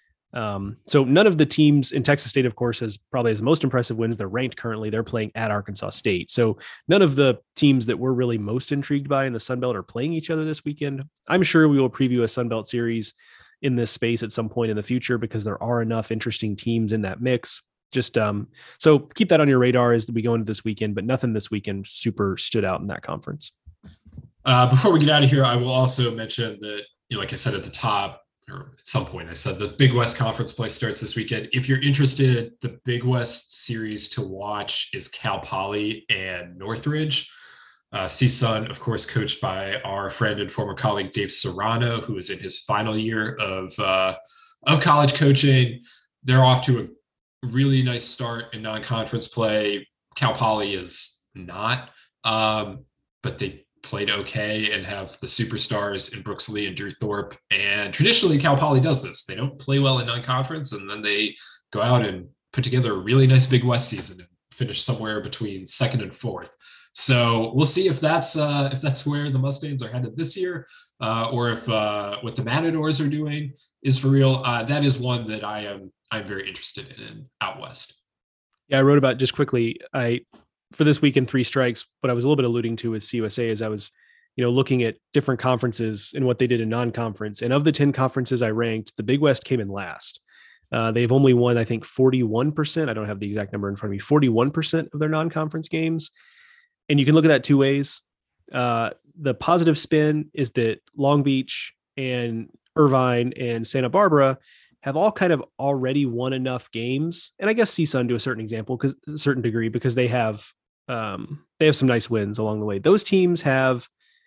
Speaker 4: So none of the teams in Texas State, of course, has the most impressive wins. They're ranked currently. They're playing at Arkansas State. So none of the teams that we're really most intrigued by in the Sun Belt are playing each other this weekend. I'm sure we will preview a Sun Belt series in this space at some point in the future, because there are enough interesting teams in that mix. Just so keep that on your radar as we go into this weekend, but nothing this weekend super stood out in that conference.
Speaker 3: Before we get out of here, I will also mention that, like I said at the top, or at some point I said, the Big West Conference play starts this weekend. If you're interested, the Big West series to watch is Cal Poly and Northridge. CSUN, of course, coached by our friend and former colleague Dave Serrano, who is in his final year of college coaching. They're off to a really nice start in non-conference play. Cal Poly is not, but they played okay and have the superstars in Brooks Lee and Drew Thorpe. And traditionally, Cal Poly does this. They don't play well in non-conference, and then they go out and put together a really nice Big West season and finish somewhere between second and fourth. So we'll see if that's where the Mustangs are headed this year, or if what the Matadors are doing is for real. That is one that I'm very interested in out west.
Speaker 4: Yeah, I wrote about just quickly. For this week in Three Strikes, what I was a little bit alluding to with CUSA is I was, looking at different conferences and what they did in non-conference. And of the 10 conferences I ranked, the Big West came in last. They've only won, I think, 41%. I don't have the exact number in front of me. 41% of their non-conference games. And you can look at that two ways. The positive spin is that Long Beach and Irvine and Santa Barbara have all kind of already won enough games. And I guess CSUN to a certain degree, because they have some nice wins along the way. Those teams have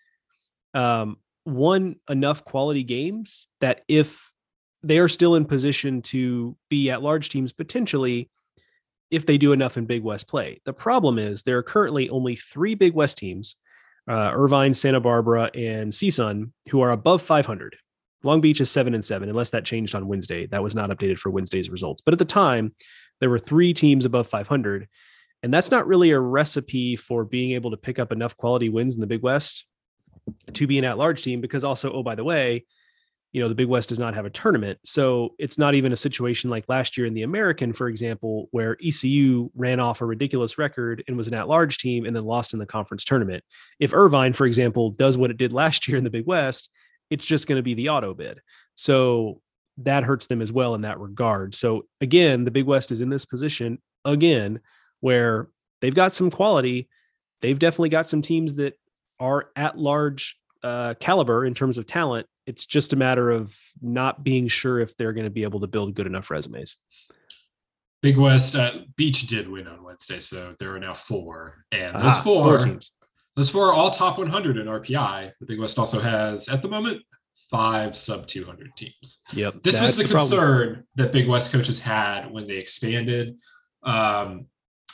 Speaker 4: won enough quality games that if they are still in position to be at large teams, potentially, if they do enough in Big West play. The problem is there are currently only 3 Big West teams, Irvine, Santa Barbara, and CSUN, who are above 500. Long Beach is 7-7, unless that changed on Wednesday. That was not updated for Wednesday's results. But at the time, there were 3 teams above 500. And that's not really a recipe for being able to pick up enough quality wins in the Big West to be an at-large team, because also, oh, by the way, the Big West does not have a tournament. So it's not even a situation like last year in the American, for example, where ECU ran off a ridiculous record and was an at-large team and then lost in the conference tournament. If Irvine, for example, does what it did last year in the Big West, it's just going to be the auto bid. So that hurts them as well in that regard. So again, the Big West is in this position again, where they've got some quality. They've definitely got some teams that are at large caliber in terms of talent. It's just a matter of not being sure if they're going to be able to build good enough resumes.
Speaker 3: Big West, Beach did win on Wednesday, so there are now 4. And those 4
Speaker 4: teams.
Speaker 3: Those 4 are all top 100 in RPI. The Big West also has, at the moment, 5 sub 200 teams.
Speaker 4: Yep.
Speaker 3: This was the concern that Big West coaches had when they expanded.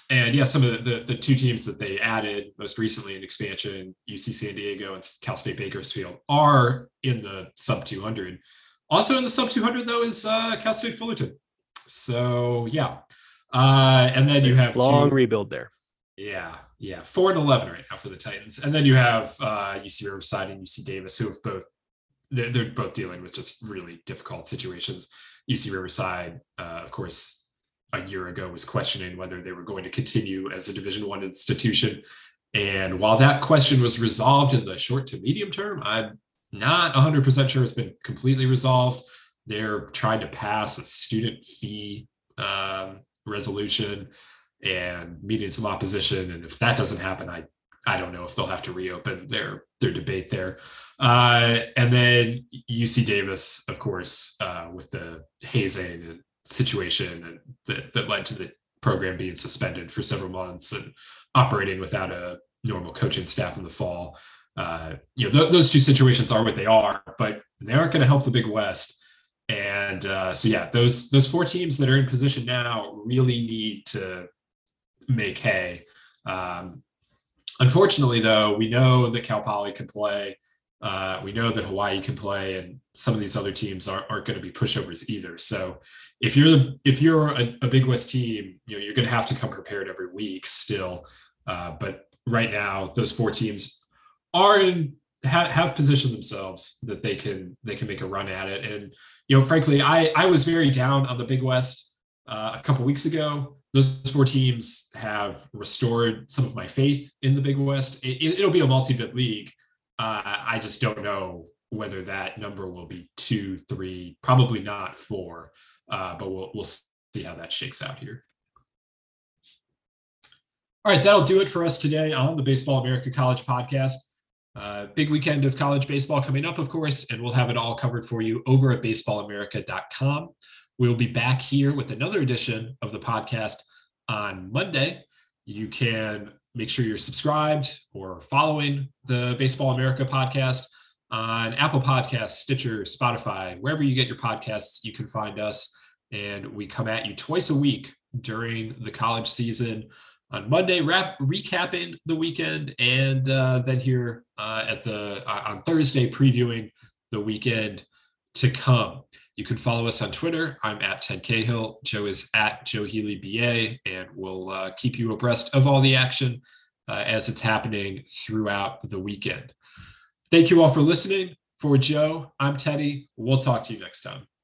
Speaker 3: And yeah, some of the two teams that they added most recently in expansion, UC San Diego and Cal State Bakersfield, are in the sub 200. Also in the sub 200 though is Cal State Fullerton. So yeah, and then you have
Speaker 4: long rebuild there.
Speaker 3: Yeah, 4-11 right now for the Titans, and then you have UC Riverside and UC Davis, who have both they're both dealing with just really difficult situations. UC Riverside, of course, a year ago was questioning whether they were going to continue as a Division I institution. And while that question was resolved in the short to medium term, I'm not 100% sure it's been completely resolved. They're trying to pass a student fee resolution and meeting some opposition. And if that doesn't happen, I don't know if they'll have to reopen their debate there. And then UC Davis, of course, with the hazing and situation and that led to the program being suspended for several months and operating without a normal coaching staff in the fall. Those two situations are what they are, but they aren't going to help the Big West. And so yeah, those four teams that are in position now really need to make hay. Unfortunately, though, we know that Cal Poly can play. We know that Hawaii can play, and some of these other teams aren't going to be pushovers either. So if you're a Big West team, you're going to have to come prepared every week still. But right now, those four teams have positioned themselves that they can make a run at it. And frankly, I was very down on the Big West a couple weeks ago. Those four teams have restored some of my faith in the Big West. It'll be a multi-bid league. I just don't know whether that number will be 2, 3, probably not 4, but we'll see how that shakes out here. All right, that'll do it for us today on the Baseball America College podcast. Big weekend of college baseball coming up, of course, and we'll have it all covered for you over at baseballamerica.com. We'll be back here with another edition of the podcast on Monday. You can make sure you're subscribed or following the Baseball America podcast on Apple Podcasts, Stitcher, Spotify, wherever you get your podcasts, you can find us. And we come at you twice a week during the college season. On Monday, recapping the weekend, and then here on Thursday, previewing the weekend to come. You can follow us on Twitter. I'm at Ted Cahill. Joe is at Joe Healy BA, and we'll keep you abreast of all the action as it's happening throughout the weekend. Thank you all for listening. For Joe, I'm Teddy. We'll talk to you next time.